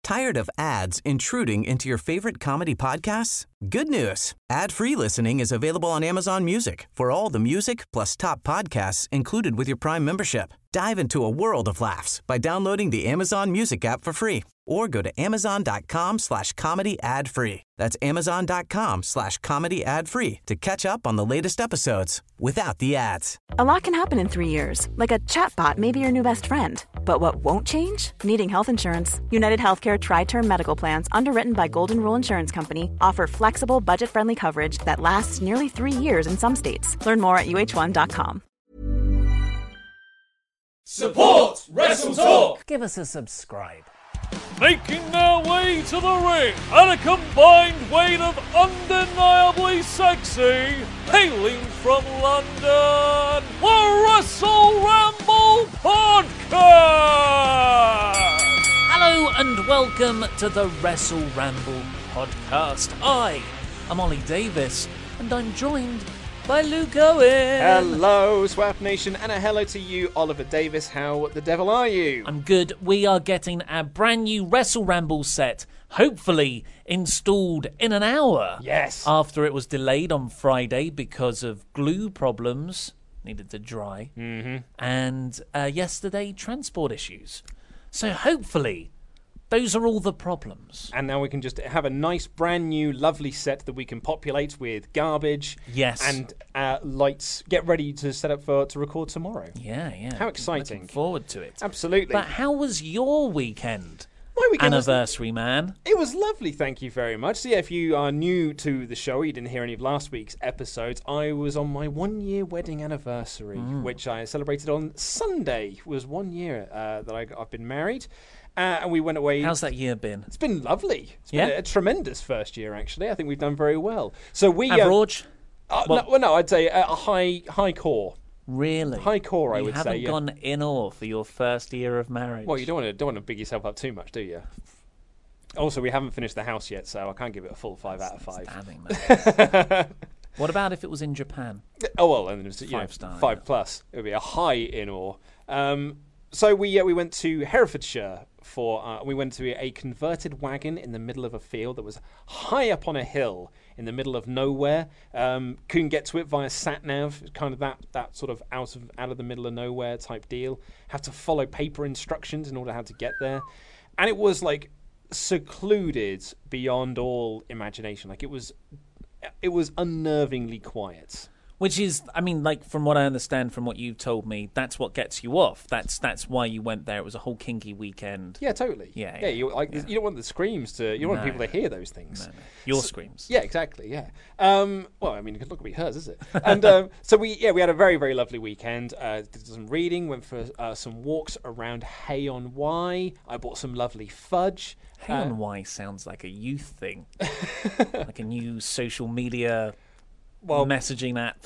Tired of ads intruding into your favorite comedy podcasts? Good news. Ad-free listening is available on Amazon Music for all the music plus top podcasts included with your Prime membership. Dive into a world of laughs by downloading the Amazon Music app for free or go to amazon.com/comedy ad-free. That's amazon.com/comedy ad-free to catch up on the latest episodes without the ads. A lot can happen in 3 years, like a chatbot may be your new best friend. But what won't change? Needing health insurance. United Healthcare Tri-Term Medical Plans, underwritten by Golden Rule Insurance Company, offer flexible, budget-friendly coverage that lasts nearly 3 years in some states. Learn more at uh1.com. Support Wrestle Talk! Give us a subscribe. Making their way to the ring at a combined weight of undeniably sexy, hailing from London, the Wrestle Ramble Podcast! Hello and welcome to the Wrestle Ramble Podcast. I am Ollie Davis and I'm joined by Luke Owen. Hello, Swap Nation, and a hello to you, Oliver Davis. How the devil are you? I'm good. We are getting our brand new Wrestle Ramble set, hopefully installed in an hour. Yes. After it was delayed on Friday because of glue problems, needed to dry, and yesterday transport issues. So hopefully those are all the problems. And now we can just have a nice, brand new, lovely set that we can populate with garbage. Yes. And lights. Get ready to set up to record tomorrow. Yeah. How exciting. Looking forward to it. Absolutely. But how was your weekend? My weekend Anniversary, man. It was lovely, thank you very much. So yeah, if you are new to the show, you didn't hear any of last week's episodes, I was on my 1-year wedding anniversary, which I celebrated on Sunday. It was 1 year that I've been married. And we went away. How's that year been? It's been lovely. It's Yeah? been a tremendous first year, actually. I think we've done very well. So we Average? no, I'd say a high core. Really? High core, I would say. You haven't Yeah. gone in awe for your first year of marriage. Well, you don't want to big yourself up too much, do you? Also, we haven't finished the house yet, so I can't give it a full 5 out of 5. Damning that. What about if it was in Japan? Oh well, and it was 5-star, 5 yeah. plus. It would be a high in awe. So we went to Herefordshire for we went to a converted wagon in the middle of a field that was high up on a hill in the middle of nowhere. Couldn't get to it via sat nav. Kind of that sort of out of the middle of nowhere type deal. Have to follow paper instructions in order how to get there, and it was like secluded beyond all imagination. Like it was unnervingly quiet. Which is, I mean, like from what I understand from what you've told me, that's what gets you off. That's why you went there. It was a whole kinky weekend. Yeah, totally. Yeah. You don't want the screams to. You don't want people to hear those things. No. Your screams. Yeah, exactly. Yeah. Well, I mean, it's not going to be hers, is it? And so we had a very, very lovely weekend. Did some reading, went for some walks around Hay on Wye. I bought some lovely fudge. Hay on Wye sounds like a youth thing, like a new social media messaging app.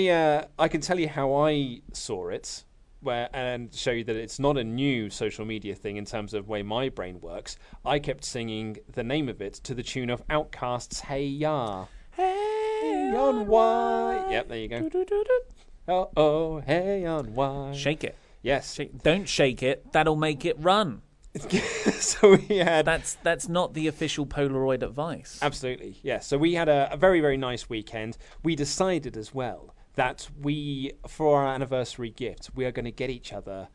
I can tell you how I saw it, and show you that it's not a new social media thing in terms of the way my brain works. I kept singing the name of it to the tune of Outkast's Hey Ya. Hey on Wye. Yep, there you go. Oh, hey on Wye. Shake it. Yes. Don't shake it. That'll make it run. So we had... That's not the official Polaroid advice. Absolutely, yes. So we had a very, very nice weekend. We decided as well that for our anniversary gift, we are going to get each other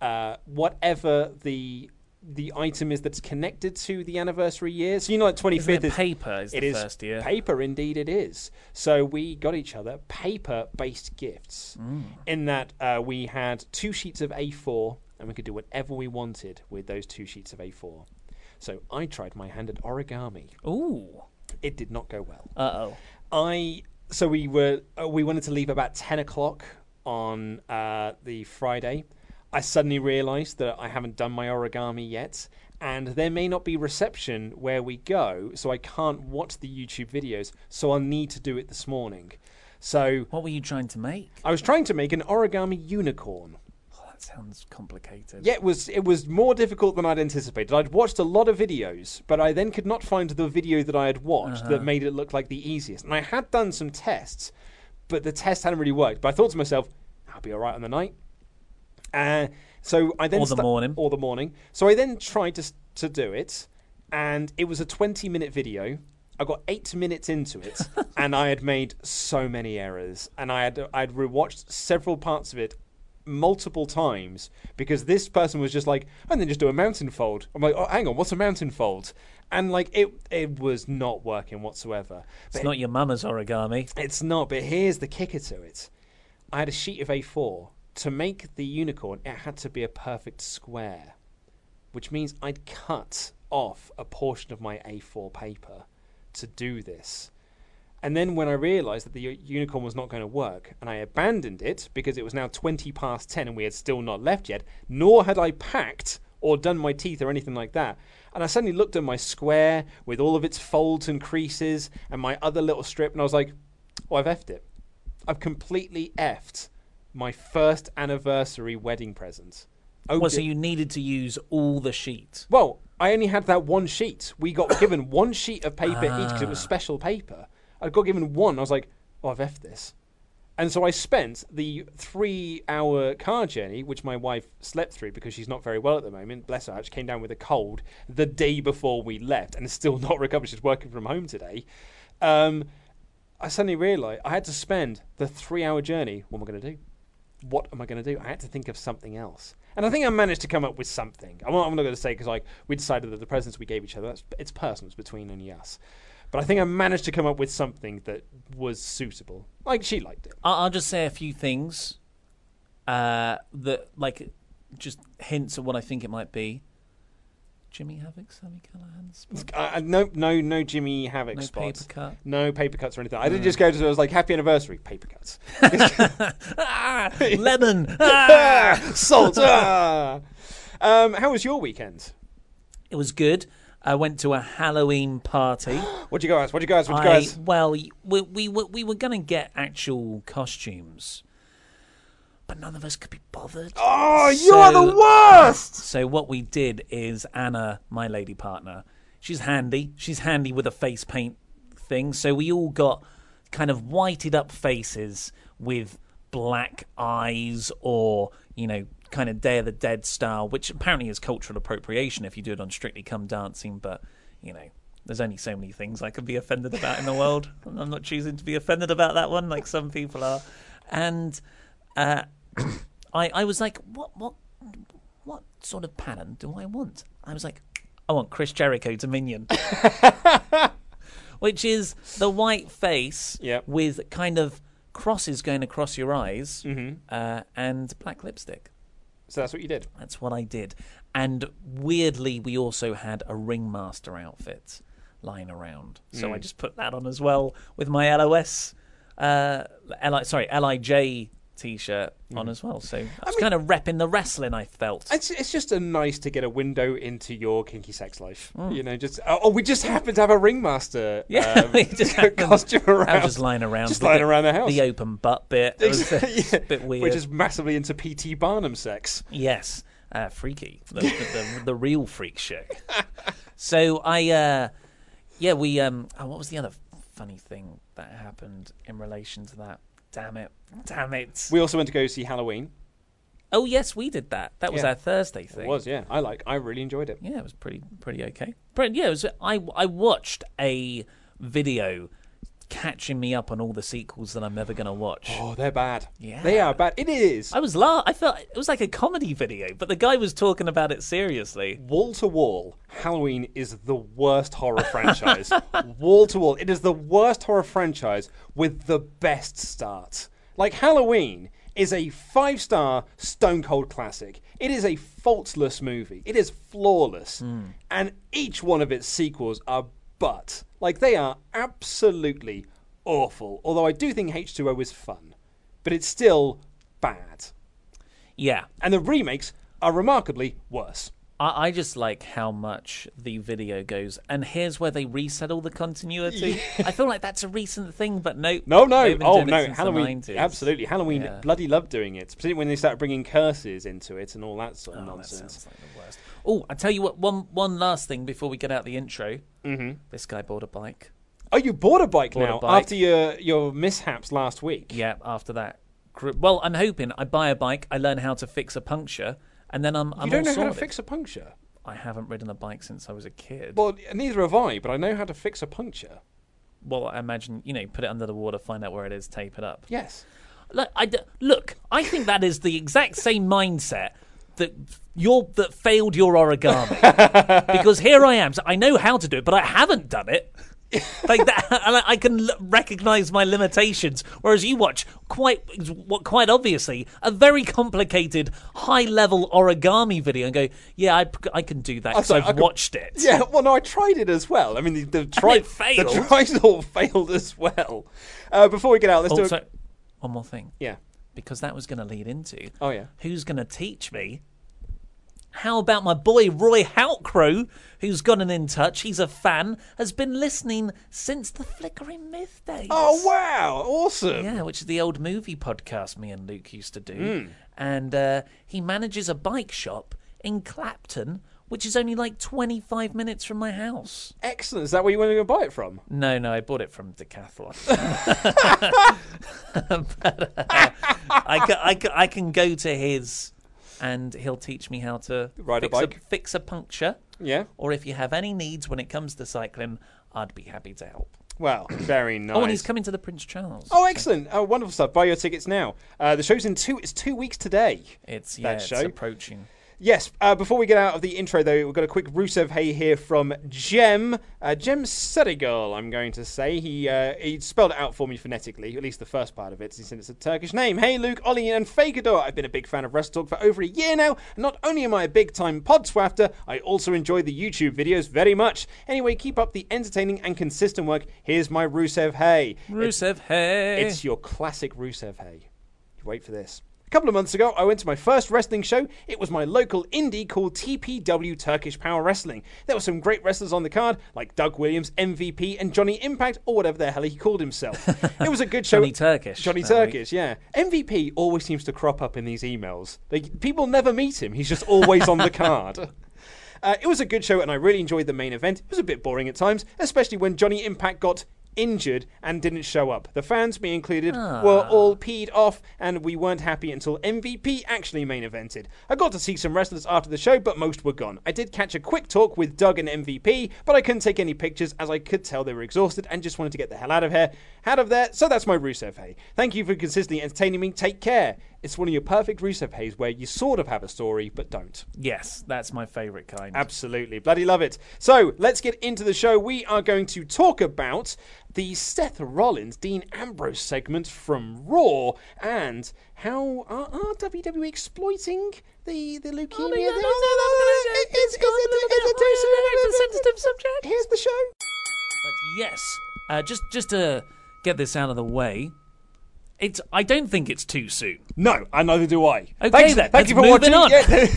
whatever the item is that's connected to the anniversary year. So like 25th Isn't it paper is the first year. Paper, indeed it is. So we got each other paper-based gifts in that we had 2 sheets of A4 and we could do whatever we wanted with those 2 sheets of A4. So I tried my hand at origami. Ooh. It did not go well. Uh-oh. So we wanted to leave about 10 o'clock on the Friday. I suddenly realised that I haven't done my origami yet, and there may not be reception where we go, so I can't watch the YouTube videos, so I'll need to do it this morning. So what were you trying to make? I was trying to make an origami unicorn. Sounds complicated. Yeah, it was more difficult than I'd anticipated. I'd watched a lot of videos, but I then could not find the video that I had watched that made it look like the easiest. And I had done some tests, but the test hadn't really worked. But I thought to myself, I'll be all right on the night. So I then or the morning. So I then tried to do it, And it was a 20-minute video. I got 8 minutes into it, and I had made so many errors. And I'd rewatched several parts of it multiple times because this person was just like, and then just do a mountain fold. I'm like, oh, hang on, what's a mountain fold? And like it was not working whatsoever. It's not your mama's origami. It's not, but here's the kicker to it. I had a sheet of A4. To make the unicorn, it had to be a perfect square, which means I'd cut off a portion of my A4 paper to do this. And then when I realised that the unicorn was not going to work, and I abandoned it because it was now 20 past 10 and we had still not left yet, nor had I packed or done my teeth or anything like that. And I suddenly looked at my square with all of its folds and creases and my other little strip, and I was like, oh, I've effed it. I've completely effed my first anniversary wedding present. Well, so you needed to use all the sheet. Well, I only had that one sheet. We got given one sheet of paper each because it was special paper. I got given one. I was like, oh, I've effed this. And so I spent the 3-hour car journey, which my wife slept through because she's not very well at the moment. Bless her. She came down with a cold the day before we left and is still not recovered. She's working from home today. I suddenly realised I had to spend the 3-hour journey. What am I going to do? What am I going to do? I had to think of something else. And I think I managed to come up with something. I'm not going to say because we decided that the presents we gave each other, it's personal. It's between only us. But I think I managed to come up with something that was suitable. Like, she liked it. I'll just say a few things that, like, just hints of what I think it might be. Jimmy Havoc, Sammy Callahan's No Jimmy Havoc no spots. Paper cut. No paper cuts or anything. I didn't just go to, I was like, happy anniversary, paper cuts. Lemon! Salt! How was your weekend? It was good. I went to a Halloween party. What'd you guys? Well, we were going to get actual costumes, but none of us could be bothered. Oh, you're the worst! So what we did is Anna, my lady partner, she's handy. She's handy with a face paint thing. So we all got kind of whited up faces with black eyes or, you know, kind of Day of the Dead style, which apparently is cultural appropriation if you do it on Strictly Come Dancing, but, you know, there's only so many things I could be offended about in the world. I'm not choosing to be offended about that one like some people are. And I was like, what sort of pattern do I want? I was like, I want Chris Jericho Dominion. Which is the white face with kind of crosses going across your eyes and black lipstick. So that's what you did? That's what I did. And weirdly, we also had a ringmaster outfit lying around. So I just put that on as well with my LIJ T-shirt on as well. So I was kind of repping the wrestling, I felt. It's just nice to get a window into your kinky sex life. You know, just we just happened to have a ringmaster costume around. I was just lying around. Just lying around the house. The open butt bit. It was a bit weird. We're just massively into P.T. Barnum sex. Yes. Freaky. The real freak chick. So what was the other funny thing that happened in relation to that? Damn it. We also went to go see Halloween. Oh, yes, we did that. That was our Thursday thing. It was, yeah. I really enjoyed it. Yeah, it was pretty okay. But yeah, I watched a video catching me up on all the sequels that I'm never going to watch. Oh, they're bad. Yeah. They are bad. It is. I felt it was like a comedy video, but the guy was talking about it seriously. Wall to wall, Halloween is the worst horror franchise. Wall to wall. It is the worst horror franchise with the best start. Like, Halloween is a 5-star stone cold classic. It is a faultless movie. It is flawless. And each one of its sequels are butt. Like, they are absolutely awful. Although I do think H2O is fun. But it's still bad. Yeah. And the remakes are remarkably worse. I just like how much the video goes, and here's where they reset all the continuity. I feel like that's a recent thing, but no. Oh, no. Halloween, absolutely. Halloween bloody loved doing it, particularly when they started bringing curses into it and all that sort of nonsense. That sounds like the worst. Oh, I tell you what, one last thing before we get out the intro. This guy bought a bike. Oh, you bought a bike now after your mishaps last week? Yeah, after that. Well, I'm hoping I buy a bike, I learn how to fix a puncture, and then I'm You don't know all how to sorted. fix a puncture? I haven't ridden a bike since I was a kid. Well, neither have I, but I know how to fix a puncture. Well, I imagine, put it under the water, find out where it is, tape it up. Yes. Look, I think that is the exact same mindset that failed your origami. Because here I am. So I know how to do it, but I haven't done it. Like that, and I can recognise my limitations. Whereas you watch quite obviously a very complicated, high-level origami video and go, "Yeah, I can do that because I've watched it." Yeah, well, no, I tried it as well. I mean, the tristle failed as well. Before we get out, let's do one more thing. Yeah, because that was going to lead into. Oh yeah, who's going to teach me? How about my boy Roy Houtcrow, who's gotten in touch? He's a fan, has been listening since the Flickering Myth days. Oh, wow. Awesome. Yeah, which is the old movie podcast me and Luke used to do. And he manages a bike shop in Clapton, which is only like 25 minutes from my house. Excellent. Is that where you want to go buy it from? No, I bought it from Decathlon. But I can go to his... and he'll teach me how to ride a bike, fix a puncture. Yeah. Or if you have any needs when it comes to cycling, I'd be happy to help. Well, very nice. Oh, and he's coming to the Prince Charles. Oh, excellent. Oh, wonderful stuff. Buy your tickets now. The show's it's 2 weeks today. It's show. It's approaching. Yes, before we get out of the intro, though, we've got a quick Rusev Hey here from Jem Serigal, I'm going to say. He spelled it out for me phonetically, at least the first part of it. He said it's a Turkish name. Hey, Luke, Ollie, and Fagador. I've been a big fan of Wrestle Talk for over a year now. Not only am I a big-time Podswafter, I also enjoy the YouTube videos very much. Anyway, keep up the entertaining and consistent work. Here's my Rusev Hey. Hey. It's your classic Rusev Hey. Wait for this. A couple of months ago, I went to my first wrestling show. It was my local indie called TPW Turkish Power Wrestling. There were some great wrestlers on the card, like Doug Williams, MVP, and Johnny Impact, or whatever the hell he called himself. It was a good show. Johnny Turkish, yeah. MVP always seems to crop up in these emails. People never meet him. He's just always on the card. It was a good show, and I really enjoyed the main event. It was a bit boring at times, especially when Johnny Impact got injured and didn't show up. The fans, me included, were all peed off, and we weren't happy until MVP actually main evented. I got to see some wrestlers after the show, but most were gone. I did catch a quick talk with Doug and MVP, but I couldn't take any pictures as I could tell they were exhausted and just wanted to get the hell out of there. So that's my Rusev Hey. Thank you for consistently entertaining me. Take care. It's one of your perfect Rusev Heys where you sort of have a story, but don't. Yes, that's my favourite kind. Absolutely. Bloody love it. So, let's get into the show. We are going to talk about the Seth Rollins, Dean Ambrose segment from Raw, and how are WWE exploiting the leukemia? It's a sensitive subject. Here's the show. But yes, just to get this out of the way, I don't think it's too soon. No, and neither do I. Okay, Thank you for watching. On.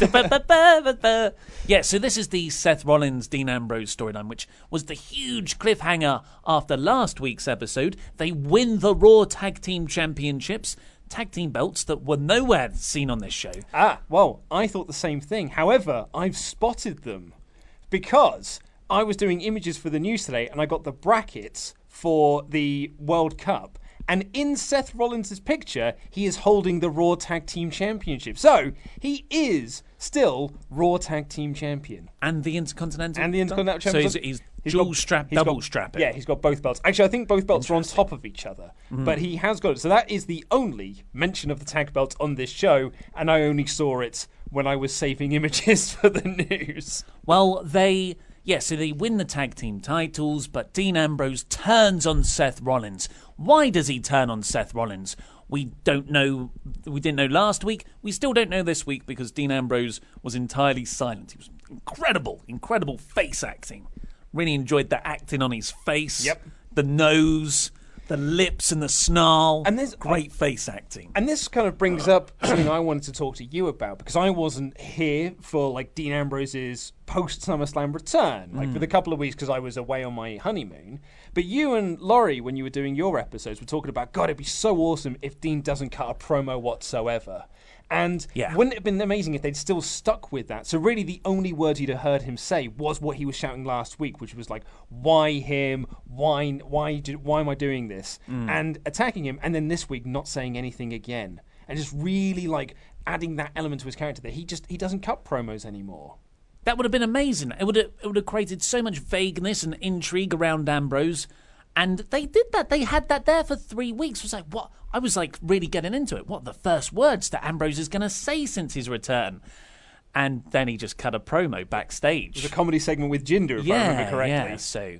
Yeah, so this is the Seth Rollins, Dean Ambrose storyline, which was the huge cliffhanger after last week's episode. They win the Raw Tag Team Championships, tag team belts that were nowhere seen on this show. Well, I thought the same thing. However, I've spotted them because I was doing images for the news today and I got the brackets for the World Cup. And in Seth Rollins' picture, he is holding the Raw Tag Team Championship. So, he is still Raw Tag Team Champion. And the Intercontinental Champion. So he's dual strap, double strap. Yeah, he's got both belts. Actually, I think both belts are on top of each other. But he has got it. So that is the only mention of the tag belt on this show. And I only saw it when I was saving images for the news. Well, so they win the tag team titles, but Dean Ambrose turns on Seth Rollins. Why does he turn on Seth Rollins? We don't know. We didn't know last week. We still don't know this week because Dean Ambrose was entirely silent. He was incredible face acting. Really enjoyed the acting on his face. Yep. The nose, the lips and the snarl. And there's great face acting. And this kind of brings up something I wanted to talk to you about because I wasn't here for Dean Ambrose's post SummerSlam return, for the couple of weeks because I was away on my honeymoon. But you and Laurie, when you were doing your episodes, were talking about, God, it'd be so awesome if Dean doesn't cut a promo whatsoever. And wouldn't it have been amazing if they'd still stuck with that? So really the only word you'd have heard him say was what he was shouting last week, which was like, why him? Why am I doing this? And attacking him, and then this week not saying anything again. And just really adding that element to his character that he doesn't cut promos anymore. That would have been amazing. It would have created so much vagueness and intrigue around Ambrose. And they did that. They had that there for 3 weeks. It was like, what? I was like really getting into it. What are the first words that Ambrose is going to say since his return? And then he just cut a promo backstage. It was a comedy segment with Jinder, if I remember correctly. Yeah, so,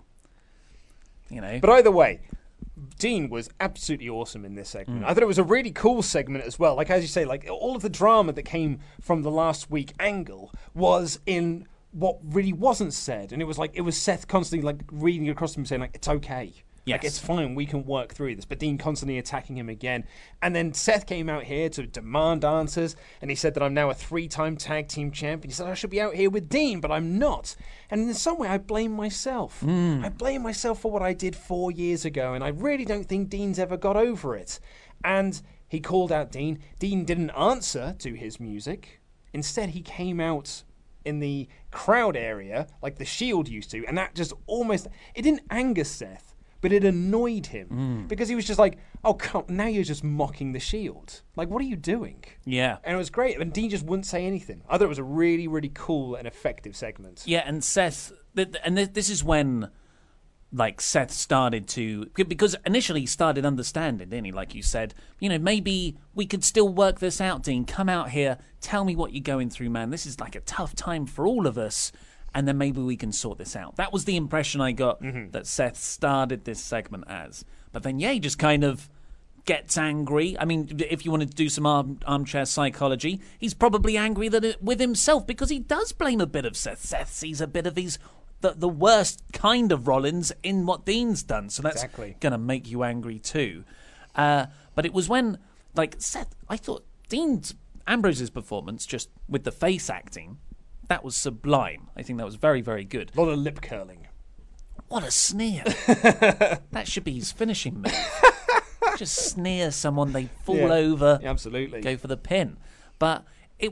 you know. But either way, Dean was absolutely awesome in this segment. I thought it was a really cool segment as well. Like, as you say, like all of the drama that came from the last week angle was in what really wasn't said. And it was Seth constantly like reading across him saying like, it's okay. Yes. Like, it's fine, we can work through this. But Dean constantly attacking him again. And then Seth came out here to demand answers, and he said that I'm now a 3-time tag team champion. He said I should be out here with Dean, but I'm not. And in some way, I blame myself. I blame myself for what I did 4 years ago, and I really don't think Dean's ever got over it. And he called out Dean. Dean didn't answer to his music. Instead, he came out in the crowd area, like the Shield used to, and that just almost... It didn't anger Seth, but it annoyed him because he was just like, oh, come, now you're just mocking the Shield. Like, what are you doing? Yeah. And it was great. And Dean just wouldn't say anything. I thought it was a really, really cool and effective segment. Yeah, and Seth... And this is when, like, Seth started to... Because initially he started understanding, didn't he? Like you said, you know, maybe we could still work this out, Dean. Come out here. Tell me what you're going through, man. This is like a tough time for all of us. And then maybe we can sort this out. That was the impression I got that Seth started this segment as. But then, yeah, he just kind of gets angry. I mean, if you want to do some armchair psychology, he's probably angry with himself because he does blame a bit of Seth. Seth sees a bit of the worst kind of Rollins in what Dean's done. So that's going to make you angry too. But it was when, like, Seth, I thought Ambrose's performance, just with the face acting, that was sublime. I think that was very, very good. A lot of lip curling. What a sneer. That should be his finishing move. Just sneer someone, they fall over. Yeah, absolutely. Go for the pin. But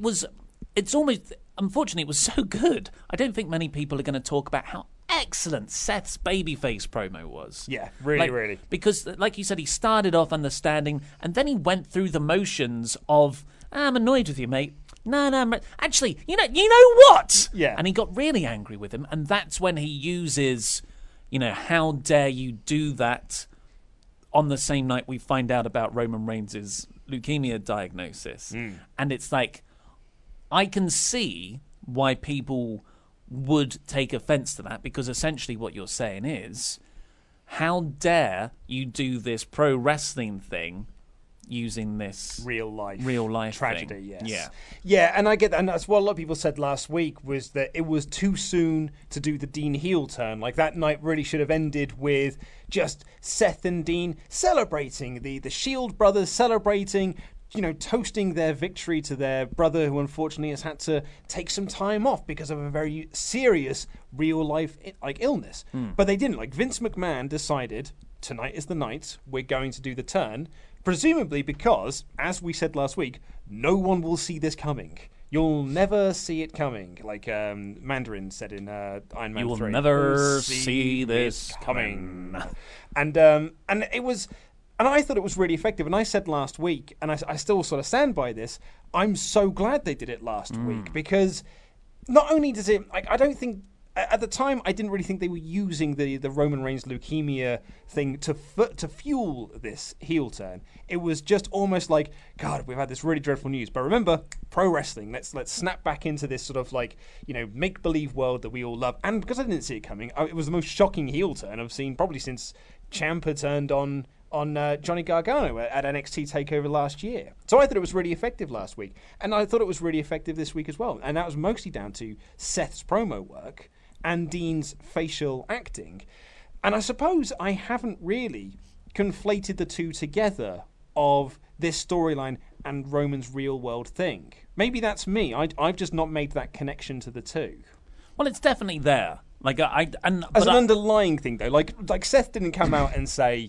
unfortunately, it was so good. I don't think many people are going to talk about how excellent Seth's babyface promo was. Yeah, really, really. Because, like you said, he started off understanding, and then he went through the motions of, I'm annoyed with you, mate. No, actually, you know what? Yeah. And he got really angry with him, and that's when he uses, how dare you do that on the same night we find out about Roman Reigns' leukemia diagnosis. And it's like, I can see why people would take offense to that, because essentially what you're saying is, how dare you do this pro wrestling thing using this real life tragedy thing. Yeah, and I get that, and that's what a lot of people said last week, was that it was too soon to do the Dean heel turn. Like, that night really should have ended with just Seth and Dean celebrating, the Shield brothers celebrating, toasting their victory to their brother, who unfortunately has had to take some time off because of a very serious real life illness. But they didn't. Like, Vince McMahon decided, tonight is the night we're going to do the turn, presumably because, as we said last week, no one will see this coming. You'll never see it coming, like Mandarin said in Iron Man 3. You will never see this coming. And it was... And I thought it was really effective. And I said last week, and I still sort of stand by this, I'm so glad they did it last week, because not only does it... I don't think... At the time, I didn't really think they were using the Roman Reigns leukemia thing to fuel this heel turn. It was just almost like, God, we've had this really dreadful news. But remember, pro wrestling. Let's snap back into this sort of make-believe world that we all love. And because I didn't see it coming, it was the most shocking heel turn I've seen probably since Ciampa turned on Johnny Gargano at NXT TakeOver last year. So I thought it was really effective last week. And I thought it was really effective this week as well. And that was mostly down to Seth's promo work and Dean's facial acting. And I suppose I haven't really conflated the two together of this storyline and Roman's real world thing. Maybe that's me. I've just not made that connection to the two. Well, it's definitely there. As an underlying thing, though, like Seth didn't come out and say,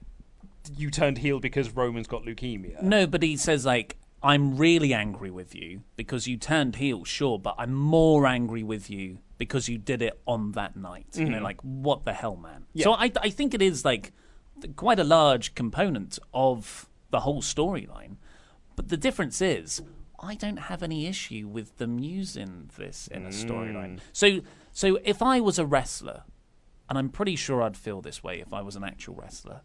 you turned heel because Roman's got leukemia. No, but he says, I'm really angry with you because you turned heel, sure, but I'm more angry with you because you did it on that night. What the hell, man? Yeah. So I think it is, quite a large component of the whole storyline. But the difference is, I don't have any issue with them using this in a storyline. So if I was a wrestler, and I'm pretty sure I'd feel this way if I was an actual wrestler,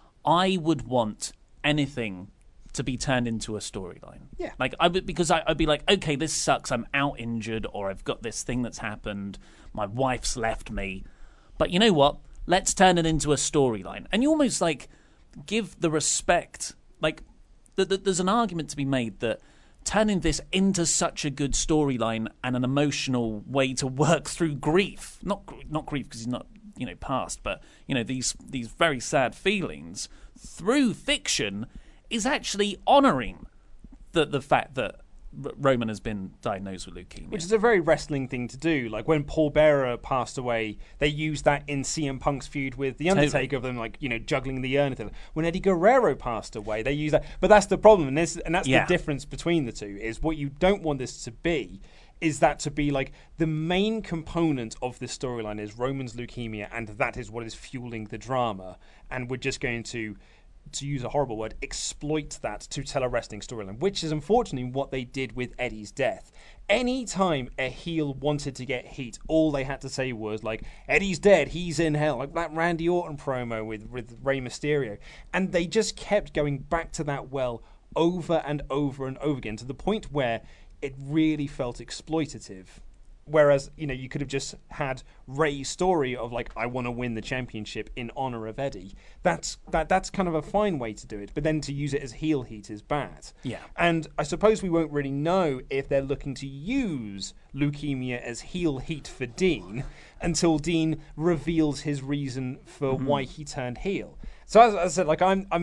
I would want anything to be turned into a storyline. Yeah. Like, because I'd be like, okay, this sucks, I'm out injured, or I've got this thing that's happened, my wife's left me. But you know what? Let's turn it into a storyline. And you almost, like, give the respect. Like, there's an argument to be made that turning this into such a good storyline and an emotional way to work through grief, not grief because he's not, past, but, these very sad feelings through fiction is actually honouring the fact that Roman has been diagnosed with leukemia. Which is a very wrestling thing to do. Like when Paul Bearer passed away, they used that in CM Punk's feud with The Undertaker, of them juggling the urn. When Eddie Guerrero passed away, they used that. But that's the problem, and that's the difference between the two, is what you don't want this to be is that to be like the main component of this storyline is Roman's leukemia, and that is what is fueling the drama. And we're just going to use a horrible word, exploit that to tell a wrestling storyline, which is unfortunately what they did with Eddie's death. Any time a heel wanted to get heat, all they had to say was like, Eddie's dead, he's in hell, like that Randy Orton promo with Rey Mysterio. And they just kept going back to that well over and over and over again, to the point where it really felt exploitative. Whereas, you could have just had Rey's story of like, I want to win the championship in honor of Eddie. That's kind of a fine way to do it. But then to use it as heel heat is bad. Yeah. And I suppose we won't really know if they're looking to use leukemia as heel heat for Dean until Dean reveals his reason for why he turned heel. So as I said, like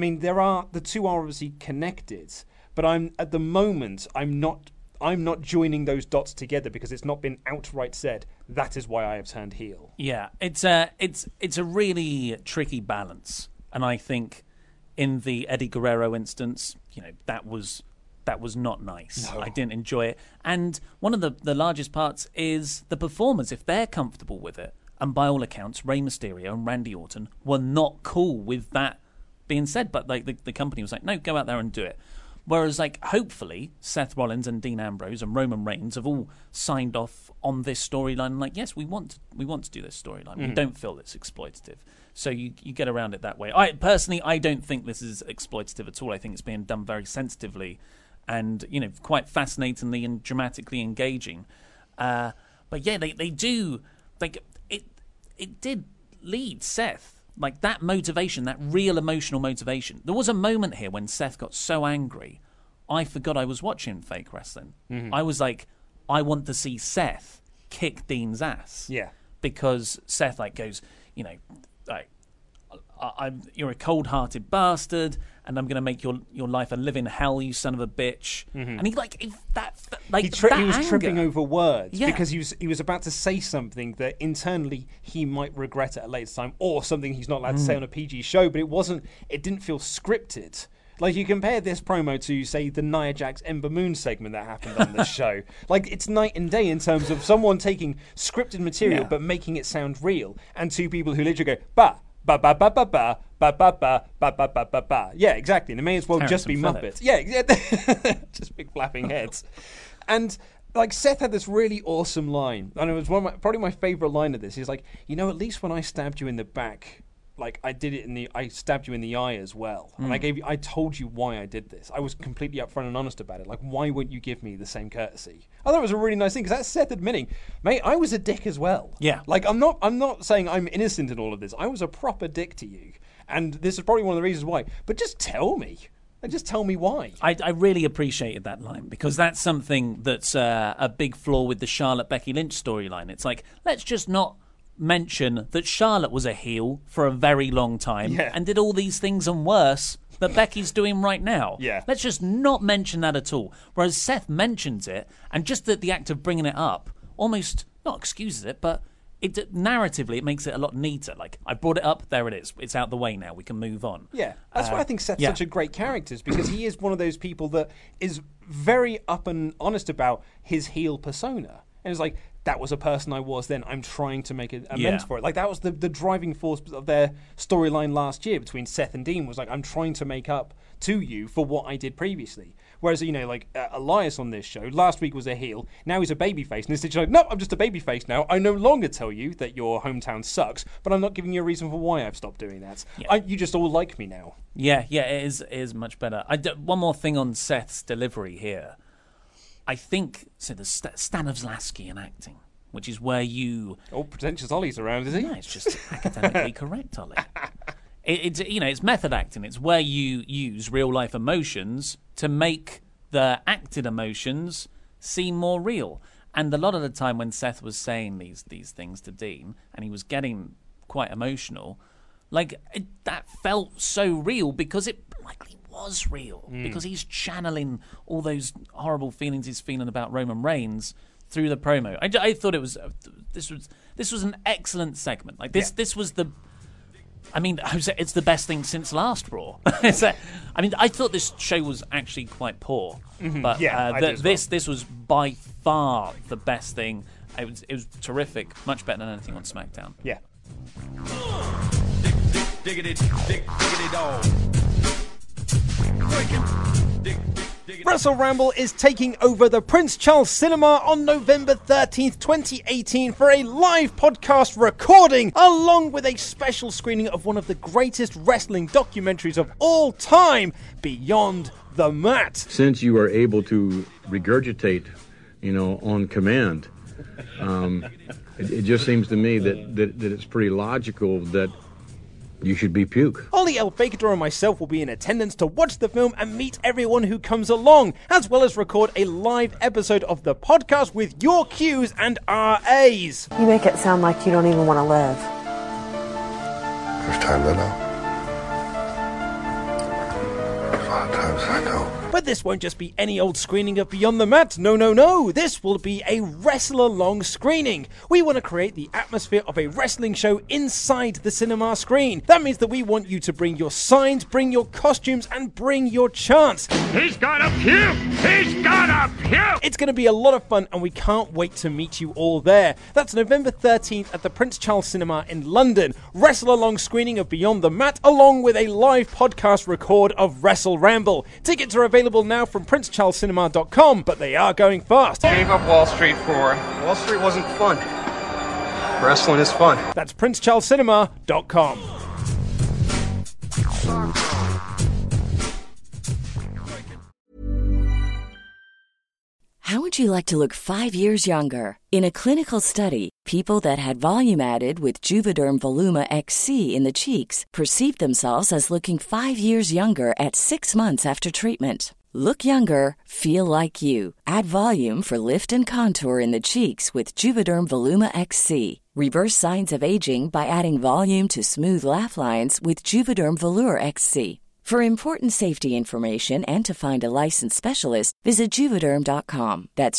the two are obviously connected, but at the moment I'm not joining those dots together because it's not been outright said, that is why I have turned heel. Yeah, it's a really tricky balance. And I think in the Eddie Guerrero instance, that was not nice. No. I didn't enjoy it. And one of the largest parts is the performers, if they're comfortable with it. And by all accounts, Rey Mysterio and Randy Orton were not cool with that being said. But like the company was like, no, go out there and do it. Whereas, hopefully, Seth Rollins and Dean Ambrose and Roman Reigns have all signed off on this storyline. Like, yes, we want to do this storyline. We don't feel it's exploitative. So you get around it that way. I don't think this is exploitative at all. I think it's being done very sensitively and, quite fascinatingly and dramatically engaging. But yeah, they do, it did lead Seth. Like, that motivation, that real emotional motivation. There was a moment here when Seth got so angry, I forgot I was watching fake wrestling. I was like, I want to see Seth kick Dean's ass. Yeah. Because Seth, goes, you're a cold-hearted bastard, and I'm going to make your life a living hell, you son of a bitch. And he he was tripping over words because he was about to say something that internally he might regret at a later time, or something he's not allowed to say on a PG show. But it didn't feel scripted. Like, you compare this promo to, say, the Nia Jax Ember Moon segment that happened on the show. Like, it's night and day in terms of someone taking scripted material but making it sound real, and two people who literally go ba ba ba ba ba ba ba ba ba ba ba ba ba ba. Yeah, exactly. And it may as well just be Muppets. Yeah, just big flapping heads. And Seth had this really awesome line, and it was probably my favorite line of this. He's like, at least when I stabbed you in the back, I stabbed you in the eye as well. And I told you why I did this. I was completely upfront and honest about it. Like, why wouldn't you give me the same courtesy? I thought it was a really nice thing, because that's Seth admitting, mate, I was a dick as well. Yeah. Like, I'm not saying I'm innocent in all of this. I was a proper dick to you. And this is probably one of the reasons why. But just tell me. And just tell me why. I really appreciated that line, because that's something that's a big flaw with the Charlotte-Becky Lynch storyline. It's like, let's just not mention that Charlotte was a heel for a very long time and did all these things and worse that Becky's doing right now. Yeah. Let's just not mention that at all. Whereas Seth mentions it, and just the act of bringing it up almost not excuses it, but narratively it makes it a lot neater. Like, I brought it up, there it is. It's out the way now. We can move on. Yeah, that's why I think Seth's such a great character, is because he is one of those people that is very up and honest about his heel persona. And it's like, that was a person I was then. I'm trying to make amends for it. Like, that was the driving force of their storyline last year between Seth and Dean, was like, I'm trying to make up to you for what I did previously. Whereas, like Elias on this show, last week was a heel, now he's a babyface. And this is like, no, I'm just a babyface now. I no longer tell you that your hometown sucks, but I'm not giving you a reason for why I've stopped doing that. Yeah. You just all like me now. Yeah, it is much better. One more thing on Seth's delivery here. I think, so the Stanislavskian acting, which is where you... Oh, pretentious Ollie's around, is he? No, it's just academically correct, Ollie. It's method acting. It's where you use real-life emotions to make the acted emotions seem more real. And a lot of the time when Seth was saying these things to Dean, and he was getting quite emotional, that felt so real because it likely was real. Because he's channeling all those horrible feelings he's feeling about Roman Reigns through the promo. I thought this was an excellent segment. This was the... I mean, it's the best thing since last Raw. I thought this show was actually quite poor, but this was by far the best thing. It was terrific, much better than anything on SmackDown. Yeah. Wrestle Ramble is taking over the Prince Charles Cinema on November 13th, 2018 for a live podcast recording along with a special screening of one of the greatest wrestling documentaries of all time, Beyond the Mat. Since you are able to regurgitate, on command, it just seems to me that it's pretty logical that you should be puke. Ollie El Fakador and myself will be in attendance to watch the film and meet everyone who comes along, as well as record a live episode of the podcast with your Qs and RAs. You make it sound like you don't even want to live. There's times I know. There's a lot of times I know. But this won't just be any old screening of Beyond the Mat. No. This will be a wrestler-long screening. We want to create the atmosphere of a wrestling show inside the cinema screen. That means that we want you to bring your signs, bring your costumes, and bring your chants. He's got a puke! He's got a puke! It's going to be a lot of fun, and we can't wait to meet you all there. That's November 13th at the Prince Charles Cinema in London. Wrestler-long screening of Beyond the Mat, along with a live podcast record of Wrestle Ramble. Tickets are available now from princecharlescinema.com, but they are going fast. Gave up Wall Street for Wall Street wasn't fun. Wrestling is fun. That's princecharlescinema.com. How would you like to look 5 years younger? In a clinical study, people that had volume added with Juvederm Voluma XC in the cheeks perceived themselves as looking 5 years younger at 6 months after treatment. Look younger, feel like you. Add volume for lift and contour in the cheeks with Juvederm Voluma XC. Reverse signs of aging by adding volume to smooth laugh lines with Juvederm Volure XC. For important safety information and to find a licensed specialist, visit Juvederm.com. That's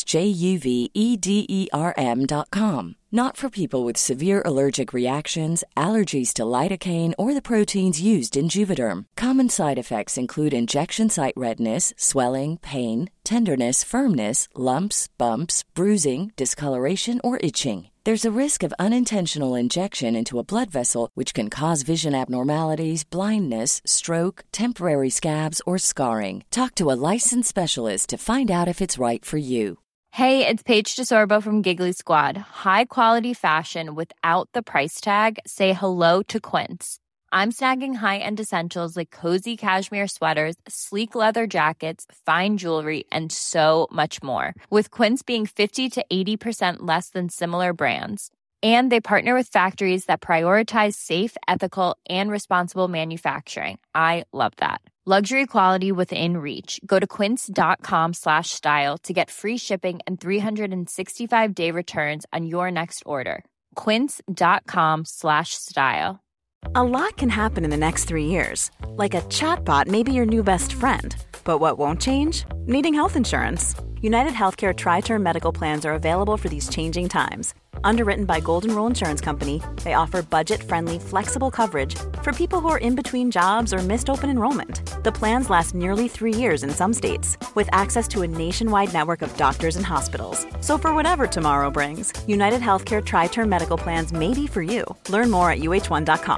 JUVEDERM.com. Not for people with severe allergic reactions, allergies to lidocaine, or the proteins used in Juvederm. Common side effects include injection site redness, swelling, pain, tenderness, firmness, lumps, bumps, bruising, discoloration, or itching. There's a risk of unintentional injection into a blood vessel, which can cause vision abnormalities, blindness, stroke, temporary scabs, or scarring. Talk to a licensed specialist to find out if it's right for you. Hey, it's Paige DeSorbo from Giggly Squad. High quality fashion without the price tag. Say hello to Quince. I'm snagging high-end essentials like cozy cashmere sweaters, sleek leather jackets, fine jewelry, and so much more. With Quince being 50 to 80% less than similar brands. And they partner with factories that prioritize safe, ethical, and responsible manufacturing. I love that. Luxury quality within reach. Go to quince.com/style to get free shipping and 365-day returns on your next order. Quince.com/style. A lot can happen in the next 3 years. Like a chatbot may be your new best friend. But what won't change? Needing health insurance. United Healthcare Tri-Term Medical Plans are available for these changing times. Underwritten by Golden Rule Insurance Company, they offer budget-friendly, flexible coverage for people who are in between jobs or missed open enrollment. The plans last nearly 3 years in some states, with access to a nationwide network of doctors and hospitals. So for whatever tomorrow brings, United Healthcare Tri-Term Medical Plans may be for you. Learn more at uh1.com.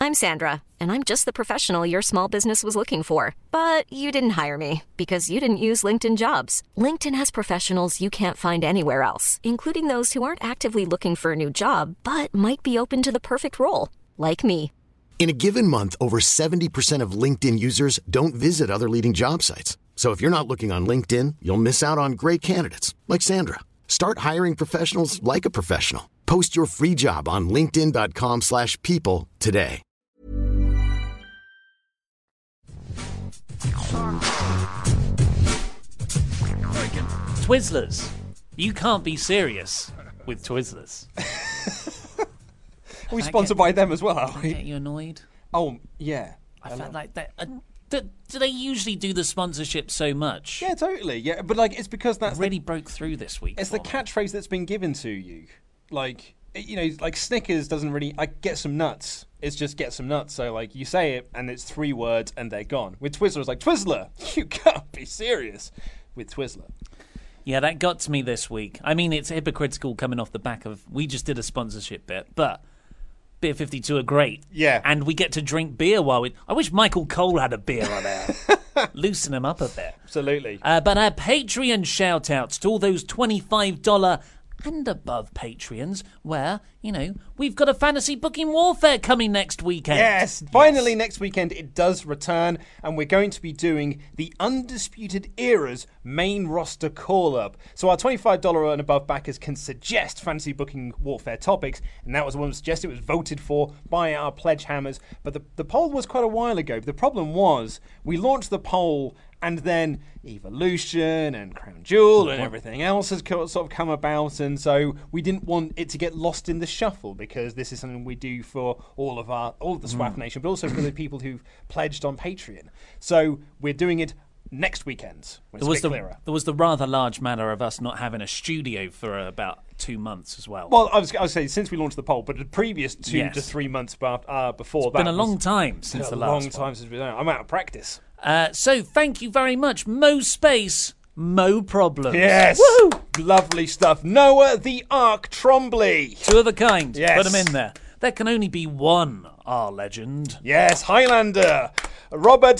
I'm Sandra, and I'm just the professional your small business was looking for. But you didn't hire me because you didn't use LinkedIn Jobs. LinkedIn has professionals you can't find anywhere else, including those who aren't actively looking for a new job, but might be open to the perfect role, like me. In a given month, over 70% of LinkedIn users don't visit other leading job sites. So if you're not looking on LinkedIn, you'll miss out on great candidates like Sandra. Start hiring professionals like a professional. Post your free job on linkedin.com/people today. Twizzlers. You can't be serious with Twizzlers. Are we sponsored by them as well, are we? Get you annoyed? Oh, yeah. I felt like that. Do they usually do the sponsorship so much? Yeah, totally. Yeah, but like it's because that's really broke through this week. It's the catchphrase that's been given to you. Like, you know, like Snickers doesn't really like get some nuts. It's just get some nuts. So like you say it and it's 3 words and they're gone. With Twizzler, it's like Twizzler. You can't be serious with Twizzler. Yeah, that got to me this week. I mean, it's hypocritical coming off the back of we just did a sponsorship bit, but Beer 52 are great. Yeah. And we get to drink beer while we... I wish Michael Cole had a beer on there. Loosen him up a bit. Absolutely. But our Patreon shout-outs to all those $25 and above Patreons where, you know, we've got a Fantasy Booking Warfare coming next weekend. Yes, finally next weekend it does return, and we're going to be doing the Undisputed Era's main roster call-up. So our $25 and above backers can suggest Fantasy Booking Warfare topics, and that was one suggested. It was voted for by our pledge hammers, but the poll was quite a while ago. The problem was we launched the poll and then Evolution and Crown Jewel and everything else has sort of come about, and so we didn't want it to get lost in the shuffle because this is something we do for all of the SWAF Nation, but also for the people who've pledged on Patreon. So we're doing it next weekend. There was the rather large matter of us not having a studio for about 2 months as well. Well, I was saying since we launched the poll, but the previous 2 to 3 months before it's been a long time since the last one. A long time since we've done it. I'm out of practice. So thank you very much. Mo Space, Mo Problems. Yes. Woo! Lovely stuff. Noah the Ark Trombley. 2 of a kind. Yes. Put them in there. There can only be one, our legend. Yes, Highlander. Robert